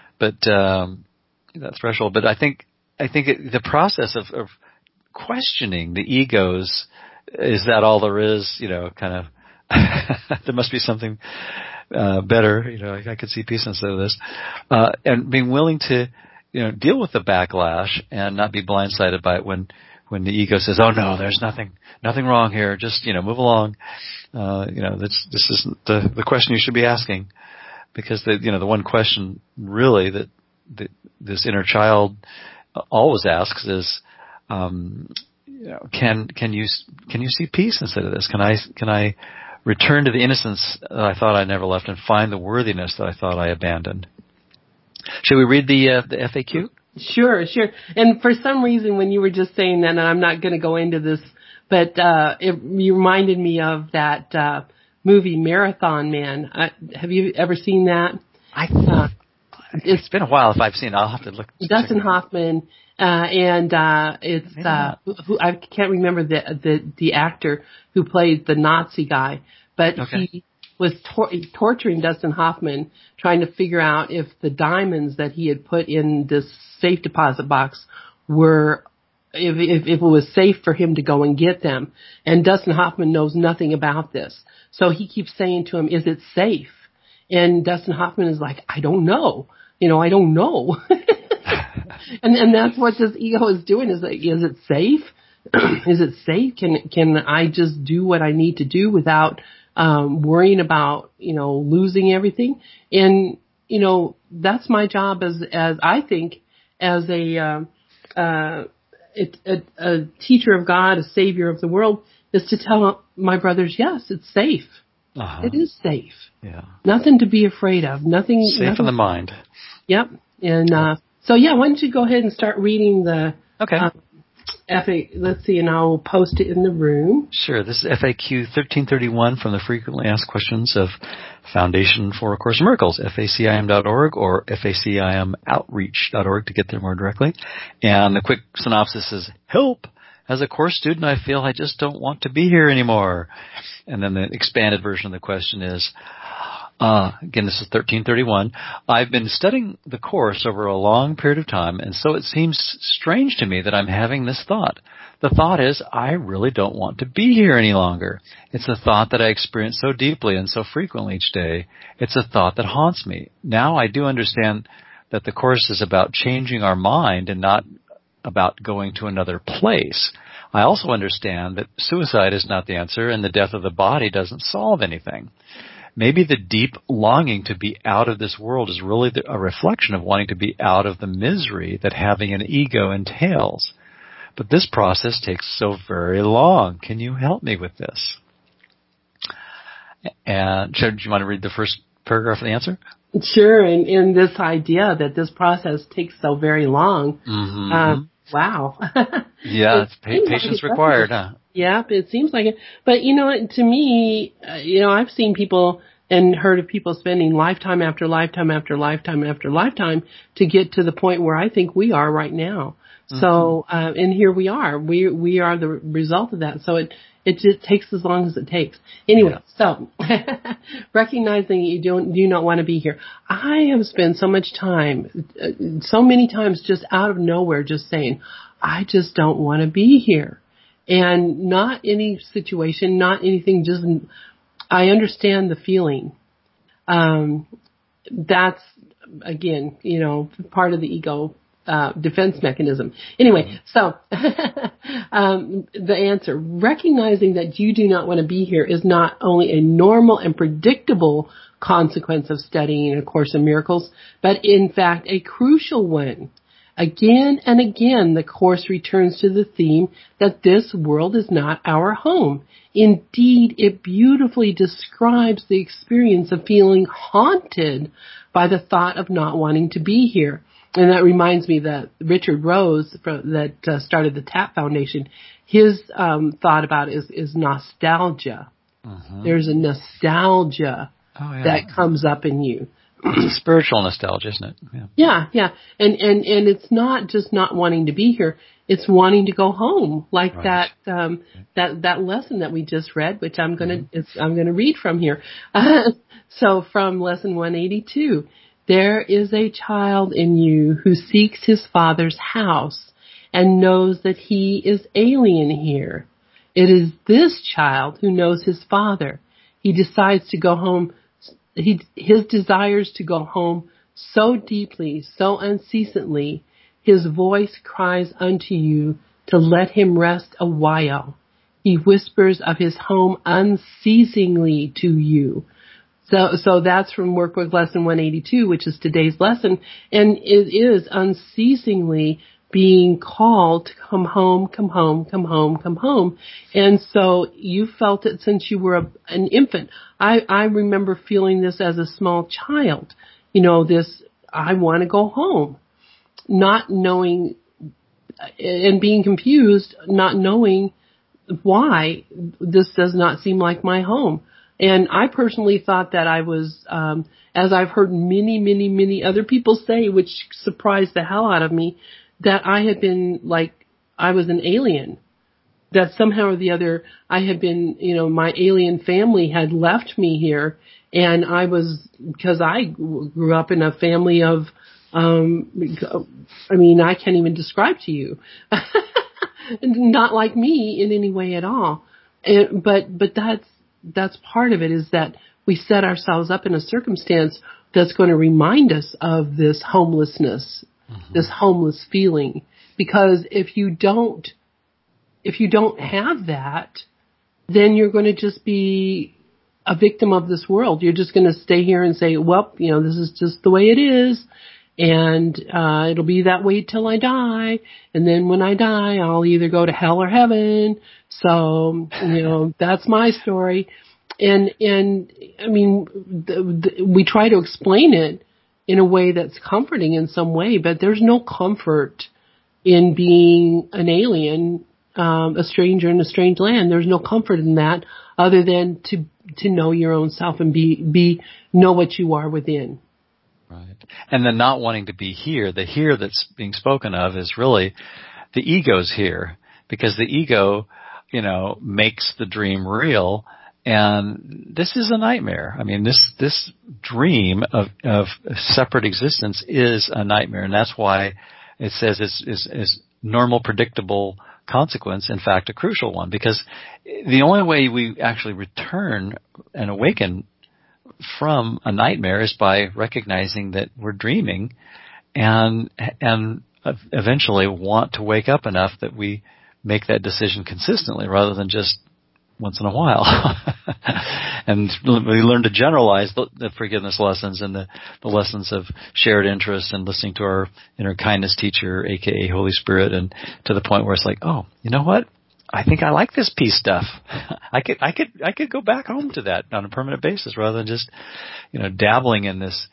that threshold. But I think the process of questioning the egos, is that all there is? Kind of, there must be something better. I could see peace instead of this, and being willing to, deal with the backlash and not be blindsided by it when the ego says, "Oh no, there's nothing wrong here. Just move along." This isn't the question you should be asking, because the one question really that this inner child always asks is, can you see peace instead of this? Can I return to the innocence that I thought I never left and find the worthiness that I thought I abandoned? Should we read the FAQ? Sure. And for some reason, when you were just saying that, and I'm not going to go into this, but you reminded me of that movie Marathon Man. Have you ever seen that? It's been a while. If I've seen it, I'll have to look. Dustin Hoffman. And it's who I can't remember the actor who played the Nazi guy, but okay. He was torturing Dustin Hoffman, trying to figure out if the diamonds that he had put in this safe deposit box were, if it was safe for him to go and get them. And Dustin Hoffman knows nothing about this, so he keeps saying to him, "Is it safe?" And Dustin Hoffman is like, "I don't know. I don't know." And that's what this ego is doing. Is it safe? Is it safe? Can I just do what I need to do without worrying about losing everything? And that's my job as I think as a teacher of God, a savior of the world, is to tell my brothers, yes, it's safe. Uh-huh. It is safe. Yeah. Nothing to be afraid of. Nothing. Safe in the mind. Yep. And so why don't you go ahead and start reading the Okay. let's see, and I'll post it in the room. Sure. This is FAQ 1331 from the Frequently Asked Questions of Foundation for A Course in Miracles, facim.org or facimoutreach.org to get there more directly. And the quick synopsis is, help! As a course student, I feel I just don't want to be here anymore. And then the expanded version of the question is, again, this is 1331. I've been studying the Course over a long period of time, and so it seems strange to me that I'm having this thought. The thought is, I really don't want to be here any longer. It's a thought that I experience so deeply and so frequently each day. It's a thought that haunts me. Now I do understand that the Course is about changing our mind and not about going to another place. I also understand that suicide is not the answer and the death of the body doesn't solve anything. Maybe the deep longing to be out of this world is really a reflection of wanting to be out of the misery that having an ego entails. But this process takes so very long. Can you help me with this? And do you want to read the first paragraph of the answer? Sure. And this idea that this process takes so very long. Mm-hmm. Wow. Yeah, it's patience required, huh? Yeah, it seems like it. But, to me, I've seen people and heard of people spending lifetime after lifetime after lifetime after lifetime to get to the point where I think we are right now. Mm-hmm. So, and here we are. We are the result of that. So it just takes as long as it takes. Anyway, So recognizing you do not want to be here. I have spent so much time, so many times just out of nowhere, just saying, I just don't want to be here. And not any situation, not anything, just, I understand the feeling. That's, again, part of the ego defense mechanism. Anyway, so the answer, recognizing that you do not want to be here is not only a normal and predictable consequence of studying A Course in Miracles, but in fact a crucial one. Again and again, the Course returns to the theme that this world is not our home. Indeed, it beautifully describes the experience of feeling haunted by the thought of not wanting to be here. And that reminds me that Richard Rose, that started the TAP Foundation, his thought about it is nostalgia. Uh-huh. There's a nostalgia that comes up in you. It's a spiritual nostalgia, isn't it? Yeah. And it's not just not wanting to be here. It's wanting to go home, like that lesson that we just read, which I'm gonna read from here. So from lesson 182, there is a child in you who seeks his father's house and knows that he is alien here. It is this child who knows his father. He decides to go home. His desires to go home so deeply, so unceasingly, his voice cries unto you to let him rest a while. He whispers of his home unceasingly to you. So that's from Workbook Lesson 182, which is today's lesson, and it is unceasingly being called to come home, come home, come home, come home. And so you felt it since you were an infant. I remember feeling this as a small child. This, I want to go home. Not knowing, and being confused, not knowing why this does not seem like my home. And I personally thought that I was, as I've heard many, many, many other people say, which surprised the hell out of me, that I had been I was an alien. That somehow or the other, I had been, my alien family had left me here. And because I grew up in a family of, I can't even describe to you. Not like me in any way at all. But that's part of it, is that we set ourselves up in a circumstance that's going to remind us of this homelessness. this homeless feeling. Because if you don't have that, then you're going to just be a victim of this world. You're just going to stay here and say, well, this is just the way it is. And it'll be that way till I die. And then when I die, I'll either go to hell or heaven. So, that's my story. And I mean, we try to explain it in a way that's comforting in some way, but there's no comfort in being an alien, a stranger in a strange land. There's no comfort in that other than to know your own self and know what you are within. Right. And the not wanting to be here, the here that's being spoken of is really the ego's here, because the ego, makes the dream real. And this is a nightmare. I mean, this dream of separate existence is a nightmare. And that's why it says is normal, predictable consequence, in fact, a crucial one, because the only way we actually return and awaken from a nightmare is by recognizing that we're dreaming and eventually want to wake up enough that we make that decision consistently rather than just once in a while. And we learn to generalize the forgiveness lessons and the lessons of shared interest and listening to our inner kindness teacher, aka Holy Spirit, and to the point where it's like, oh, you know what? I think I like this peace stuff. I could go back home to that on a permanent basis rather than just, dabbling in this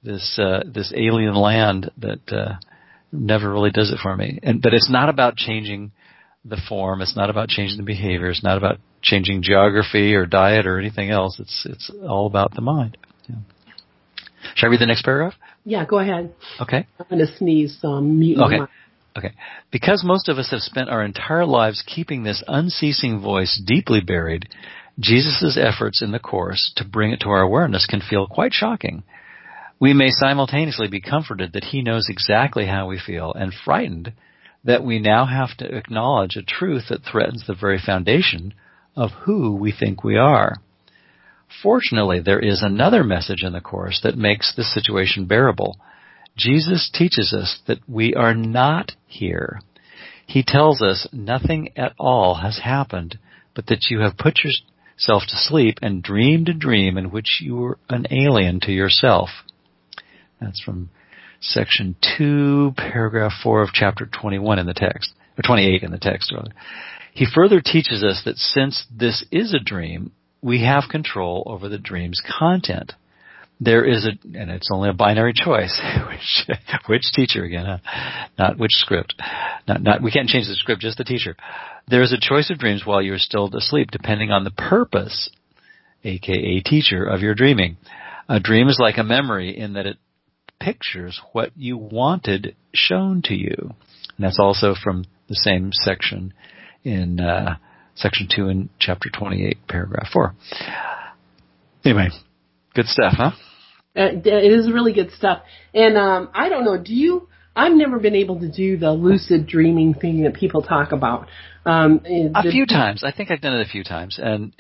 alien land that never really does it for me. But it's not about changing the form. It's not about changing the behavior. It's not about changing geography or diet or anything else. It's all about the mind. Yeah. Should I read the next paragraph? Yeah, go ahead. Okay. I'm going to sneeze, so I'm muting my mic. Okay. Because most of us have spent our entire lives keeping this unceasing voice deeply buried, Jesus' efforts in the Course to bring it to our awareness can feel quite shocking. We may simultaneously be comforted that he knows exactly how we feel and frightened that we now have to acknowledge a truth that threatens the very foundation of who we think we are. Fortunately, there is another message in the Course that makes this situation bearable. Jesus teaches us that we are not here. He tells us nothing at all has happened, but that you have put yourself to sleep and dreamed a dream in which you were an alien to yourself. That's from section 2, paragraph 4 of chapter 21 in the text, or 28 in the text, rather. He further teaches us that since this is a dream, we have control over the dream's content. There is and it's only a binary choice. Which teacher again? Huh? Not which script. We can't change the script, just the teacher. There is a choice of dreams while you're still asleep, depending on the purpose, aka teacher, of your dreaming. A dream is like a memory in that it pictures what you wanted shown to you. And that's also from the same section in section 2 in chapter 28, paragraph 4. Anyway, good stuff, huh? It is really good stuff. And I don't know, I've never been able to do the lucid dreaming thing that people talk about. A few times. I think I've done it a few times.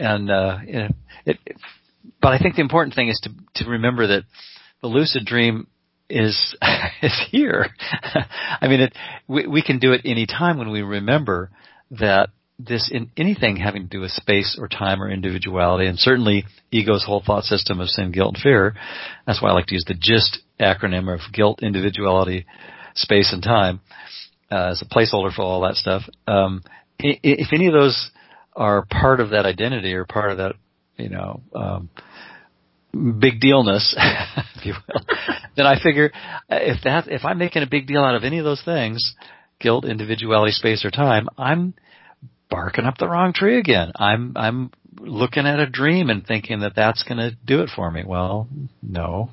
But I think the important thing is to remember that the lucid dream is here. I mean, we can do it any time when we remember that this in anything having to do with space or time or individuality, and certainly ego's whole thought system of sin, guilt, and fear. That's why I like to use the GIST acronym of guilt, individuality, space, and time as a placeholder for all that stuff. If any of those are part of that identity or part of that, big dealness, if you will, then I figure if I'm making a big deal out of any of those things, guilt, individuality, space, or time, I'm barking up the wrong tree again. I'm looking at a dream and thinking that that's going to do it for me. Well, no.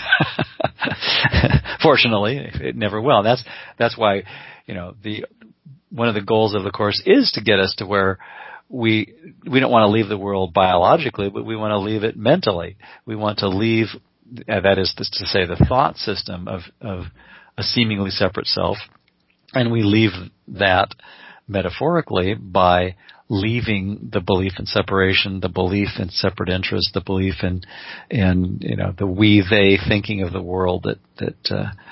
Fortunately, it never will. That's why, one of the goals of the Course is to get us to where we don't want to leave the world biologically, but we want to leave it mentally. We want to leave, that is to say, the thought system of a seemingly separate self, and we leave that metaphorically by leaving the belief in separation, the belief in separate interests, the belief in the we-they thinking of the world that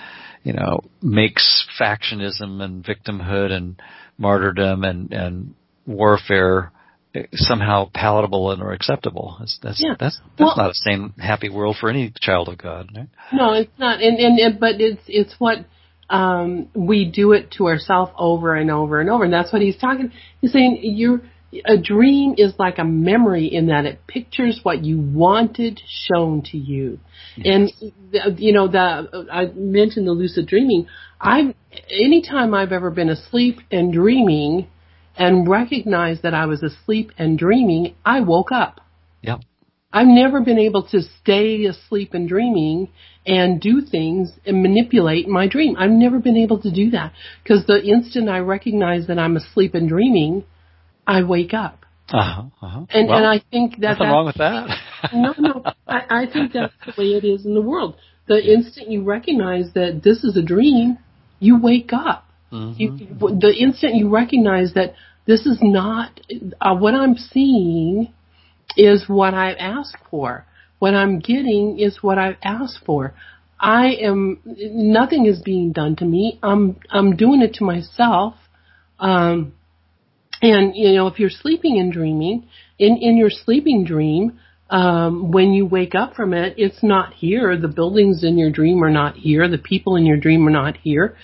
makes factionism and victimhood and martyrdom and warfare somehow palatable and or acceptable. That's not a sane, happy world for any child of God. Right? No, it's not. But it's what we do it to ourselves over and over and over. And that's what he's talking. He's saying a dream is like a memory in that it pictures what you wanted shown to you. Yes. And I mentioned the lucid dreaming. Anytime I've ever been asleep and dreaming and recognized that I was asleep and dreaming, I woke up. Yep. I've never been able to stay asleep and dreaming and do things and manipulate my dream. I've never been able to do that because the instant I recognize that I'm asleep and dreaming, I wake up. And I think that's nothing wrong with that. No. I think that's the way it is in the world. The instant you recognize that this is a dream, you wake up. Mm-hmm. The instant you recognize that this is not what I'm seeing is what I've asked for. What I'm getting is what I've asked for. Nothing is being done to me. I'm doing it to myself. And if you're sleeping and dreaming, in your sleeping dream, when you wake up from it, it's not here. The buildings in your dream are not here. The people in your dream are not here.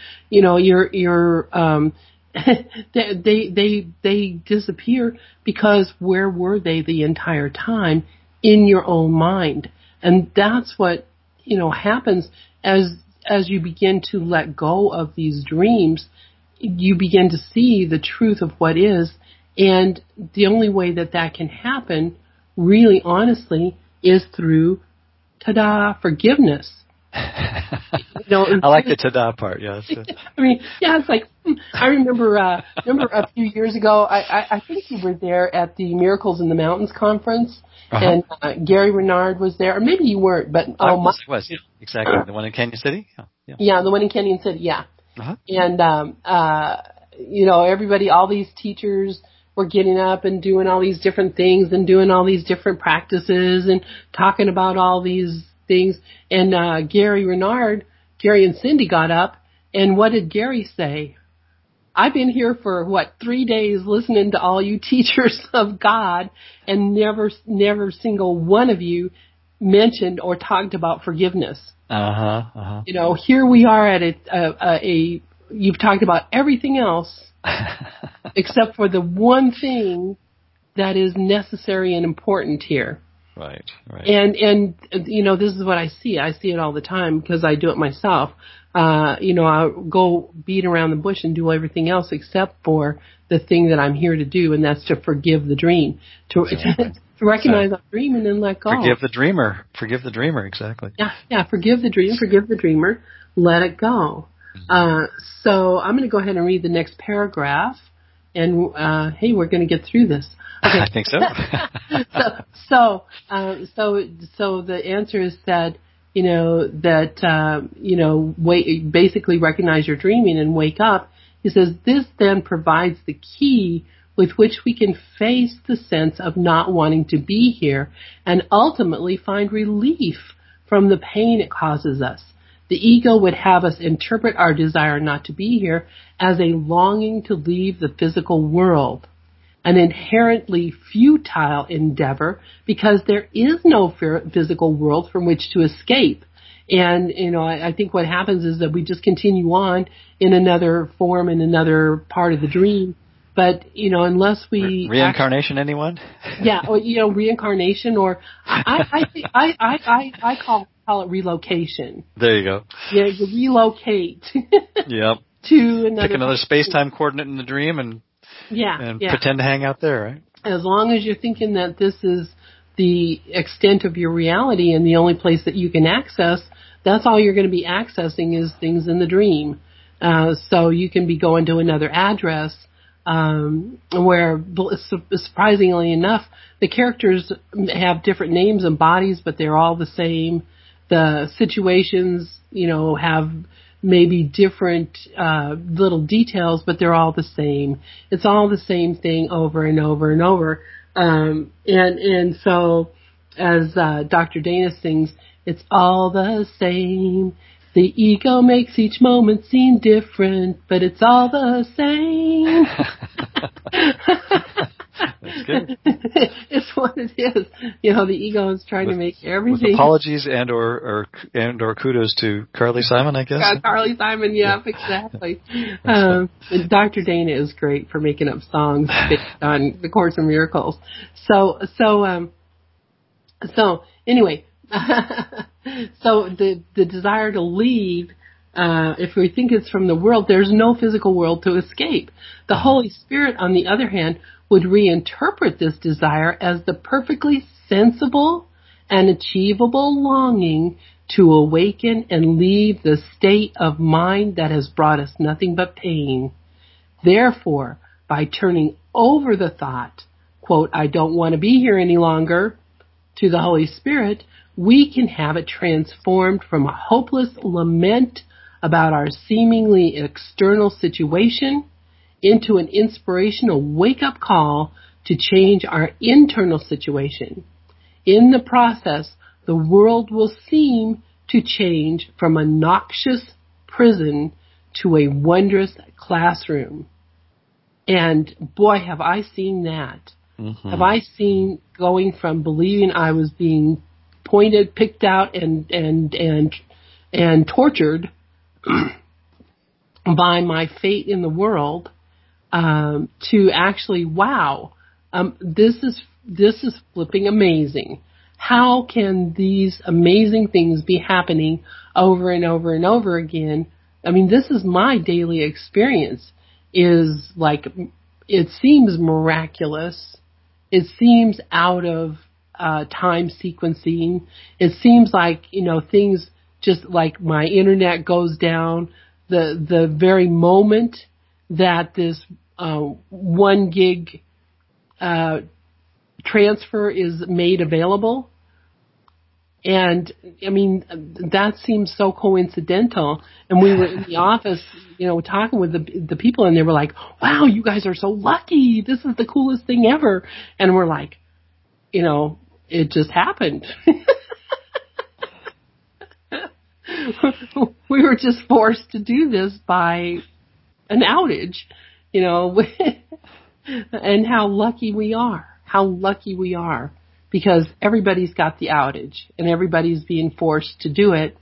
They disappear because where were they the entire time? In your own mind. And that's what, happens as you begin to let go of these dreams. You begin to see the truth of what is, and the only way that can happen, really honestly, is through, forgiveness. I like the ta-da part, yes. It's like, I remember a few years ago, I think you were there at the Miracles in the Mountains conference, and Gary Renard was there, or maybe you weren't, but... I was, yeah, exactly, the one in Canyon City? Yeah, the one in Canyon City, yeah. Uh-huh. And, everybody, all these teachers were getting up and doing all these different things and doing all these different practices and talking about all these things. And Gary and Cindy got up, and what did Gary say? I've been here for, 3 days listening to all you teachers of God, and never single one of you mentioned or talked about forgiveness. Here we are at you've talked about everything else except for the one thing that is necessary and important here. Right. And this is what I see. I see it all the time because I do it myself. I'll go beat around the bush and do everything else except for the thing that I'm here to do, and that's to forgive the dream, to recognize I'm dreaming and let go. Forgive the dreamer, exactly. Yeah, forgive the dream, forgive the dreamer, let it go. So I'm going to go ahead and read the next paragraph, and hey, we're going to get through this. Okay. I think so. So the answer is said, basically recognize your dreaming and wake up. He says, this then provides the key with which we can face the sense of not wanting to be here and ultimately find relief from the pain it causes us. The ego would have us interpret our desire not to be here as a longing to leave the physical world, an inherently futile endeavor because there is no physical world from which to escape. And, I think what happens is that we just continue on in another form, in another part of the dream. But, unless we... Reincarnation, anyone? Yeah, reincarnation, or I call it relocation. There you go. Yeah, you relocate. Yep. To another... Pick another space-time coordinate in the dream and pretend to hang out there, right? As long as you're thinking that this is the extent of your reality and the only place that you can access, that's all you're going to be accessing is things in the dream. So you can be going to another address where, surprisingly enough, the characters have different names and bodies, but they're all the same. The situations, have maybe different little details, but they're all the same. It's all the same thing over and over and over. And so, as Dr. Dana sings, it's all the same. The ego makes each moment seem different, but it's all the same. That's good. It's what it is. The ego is trying to make everything. With apologies and or kudos to Carly Simon, I guess. Carly Simon, yeah. Exactly. Dr. Dana is great for making up songs based on the Course in Miracles. So anyway, so the desire to leave. If we think it's from the world, there's no physical world to escape. The Holy Spirit, on the other hand, would reinterpret this desire as the perfectly sensible and achievable longing to awaken and leave the state of mind that has brought us nothing but pain. Therefore, by turning over the thought, quote, I don't want to be here any longer, to the Holy Spirit, we can have it transformed from a hopeless lament about our seemingly external situation into an inspirational wake-up call to change our internal situation. In the process, the world will seem to change from a noxious prison to a wondrous classroom. And boy, have I seen that. Mm-hmm. Have I seen going from believing I was being pointed, picked out, and tortured by my fate in the world, to actually, wow, this is flipping amazing. How can these amazing things be happening over and over and over again? I mean, this is my daily experience. Is like, it seems miraculous. It seems out of time sequencing. It seems like, things just like my internet goes down the very moment that this 1 gig transfer is made available. And I mean, that seems so coincidental. And we were in the office, talking with the people, and they were like, wow, you guys are so lucky. This is the coolest thing ever. And we're like, it just happened. We were just forced to do this by an outage, and how lucky we are. How lucky we are. Because everybody's got the outage, and everybody's being forced to do it.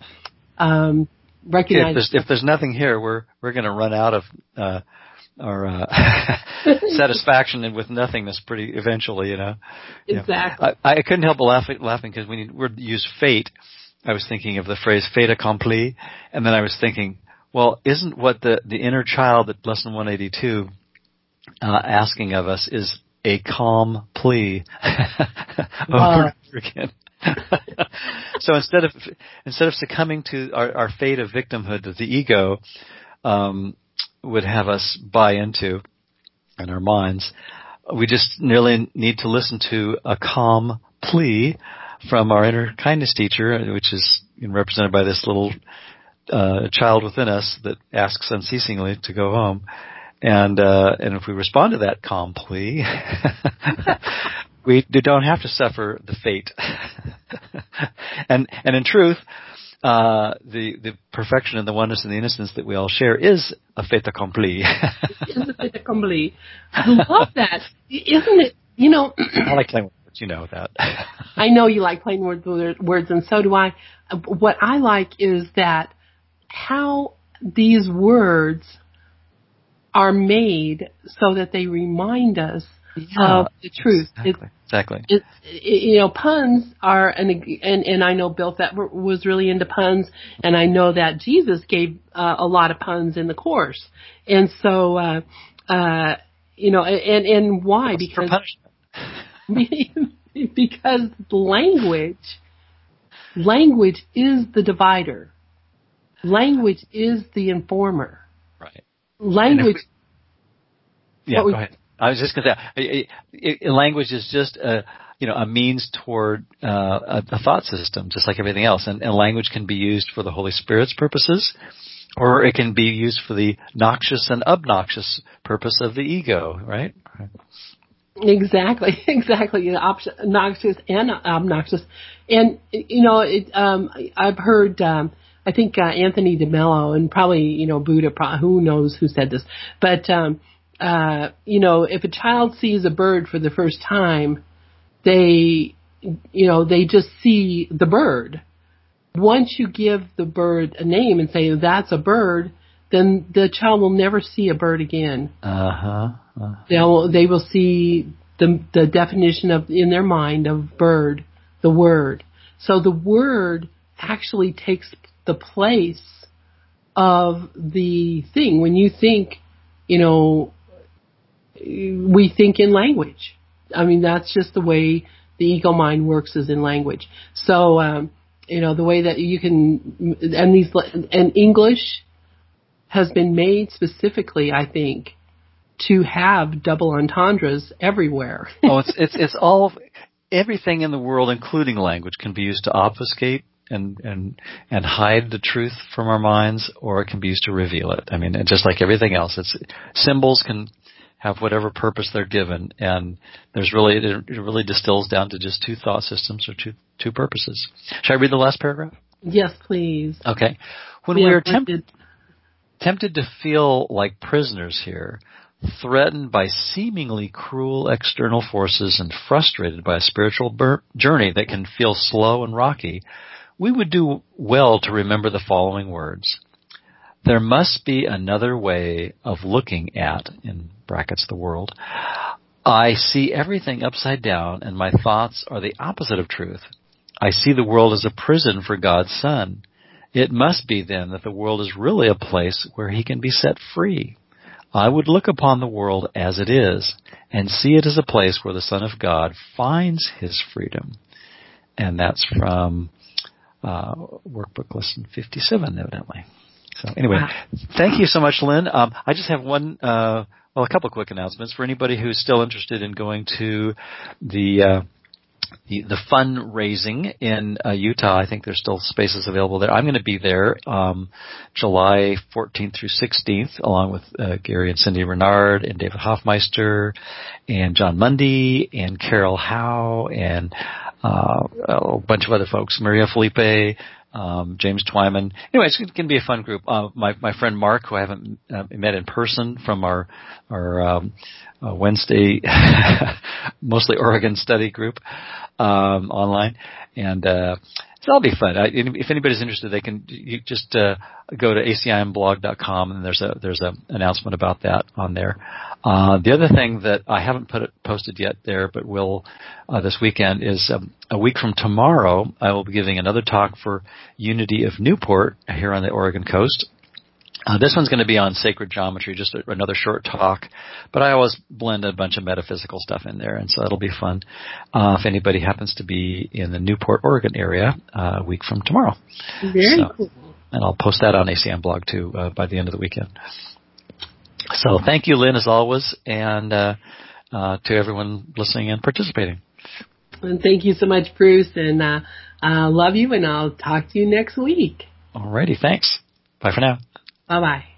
If there's nothing here, we're going to run out of our satisfaction with nothingness pretty eventually. Exactly. I couldn't help but laughing because when we use fate, I was thinking of the phrase fait accompli, and then I was thinking, well, isn't what the inner child at Lesson 182 asking of us is a calm plea over and over again. So instead of succumbing to our fate of victimhood that the ego would have us buy into in our minds, we just merely need to listen to a calm plea from our inner kindness teacher, which is represented by this little child within us that asks unceasingly to go home. And if we respond to that calm plea, we don't have to suffer the fate. and in truth, the perfection and the oneness and the innocence that we all share is a fait accompli. It is a fait accompli. I love that. Isn't it? I like playing words. You know that. I know you like playing words, and so do I. What I like is that how these words are made so that they remind us of the truth. Exactly. Puns are, and I know Bill Thetford was really into puns, and I know that Jesus gave a lot of puns in the Course. And so, and why? Because because language is the divider. Language is the informer. Right. Language. Go ahead. I was just going to say, language is just a means toward a thought system, just like everything else. And language can be used for the Holy Spirit's purposes, or it can be used for the noxious and obnoxious purpose of the ego, right? Exactly. Noxious and obnoxious. And, I've heard I think Anthony DeMello, and probably Buddha. Who knows who said this? But if a child sees a bird for the first time, they just see the bird. Once you give the bird a name and say that's a bird, then the child will never see a bird again. They will see the definition in their mind of bird, the word. So the word actually takes the place of the thing. When you think, we think in language. I mean, that's just the way the ego mind works, is in language. So, the way that you can, and English has been made specifically, I think, to have double entendres everywhere. It's all, everything in the world, including language, can be used to obfuscate and hide the truth from our minds, or it can be used to reveal it. I mean, just like everything else, symbols can have whatever purpose they're given, and it really distills down to just two thought systems or two purposes. Should I read the last paragraph? Yes, please. Okay. When we are tempted to feel like prisoners here, threatened by seemingly cruel external forces and frustrated by a spiritual journey that can feel slow and rocky, we would do well to remember the following words. There must be another way of looking at, in brackets, the world. I see everything upside down, and my thoughts are the opposite of truth. I see the world as a prison for God's Son. It must be, then, that the world is really a place where he can be set free. I would look upon the world as it is, and see it as a place where the Son of God finds his freedom. And that's from Workbook Lesson 57, evidently. So anyway, Thank you so much, Lynn. I just have a couple of quick announcements for anybody who's still interested in going to the fundraising in Utah. I think there's still spaces available there. I'm going to be there July 14th through 16th, along with Gary and Cindy Renard and David Hoffmeister and John Mundy and Carol Howe and a bunch of other folks, Maria Felipe, James Twyman. Anyway, it's going to be a fun group. My friend Mark, who I haven't met in person from our Wednesday, mostly Oregon study group online, and so that'll be fun. If anybody's interested, they can just go to acimblog.com, and there's a announcement about that on there. The other thing that I haven't posted yet there, but will this weekend, is a week from tomorrow, I will be giving another talk for Unity of Newport here on the Oregon coast. This one's going to be on sacred geometry, just another short talk, but I always blend a bunch of metaphysical stuff in there, and so it'll be fun if anybody happens to be in the Newport, Oregon area a week from tomorrow. Very cool. And I'll post that on ACM blog, too, by the end of the weekend. So thank you, Lynn, as always, and to everyone listening and participating. And thank you so much, Bruce, and I love you, and I'll talk to you next week. All righty, thanks. Bye for now. Bye-bye.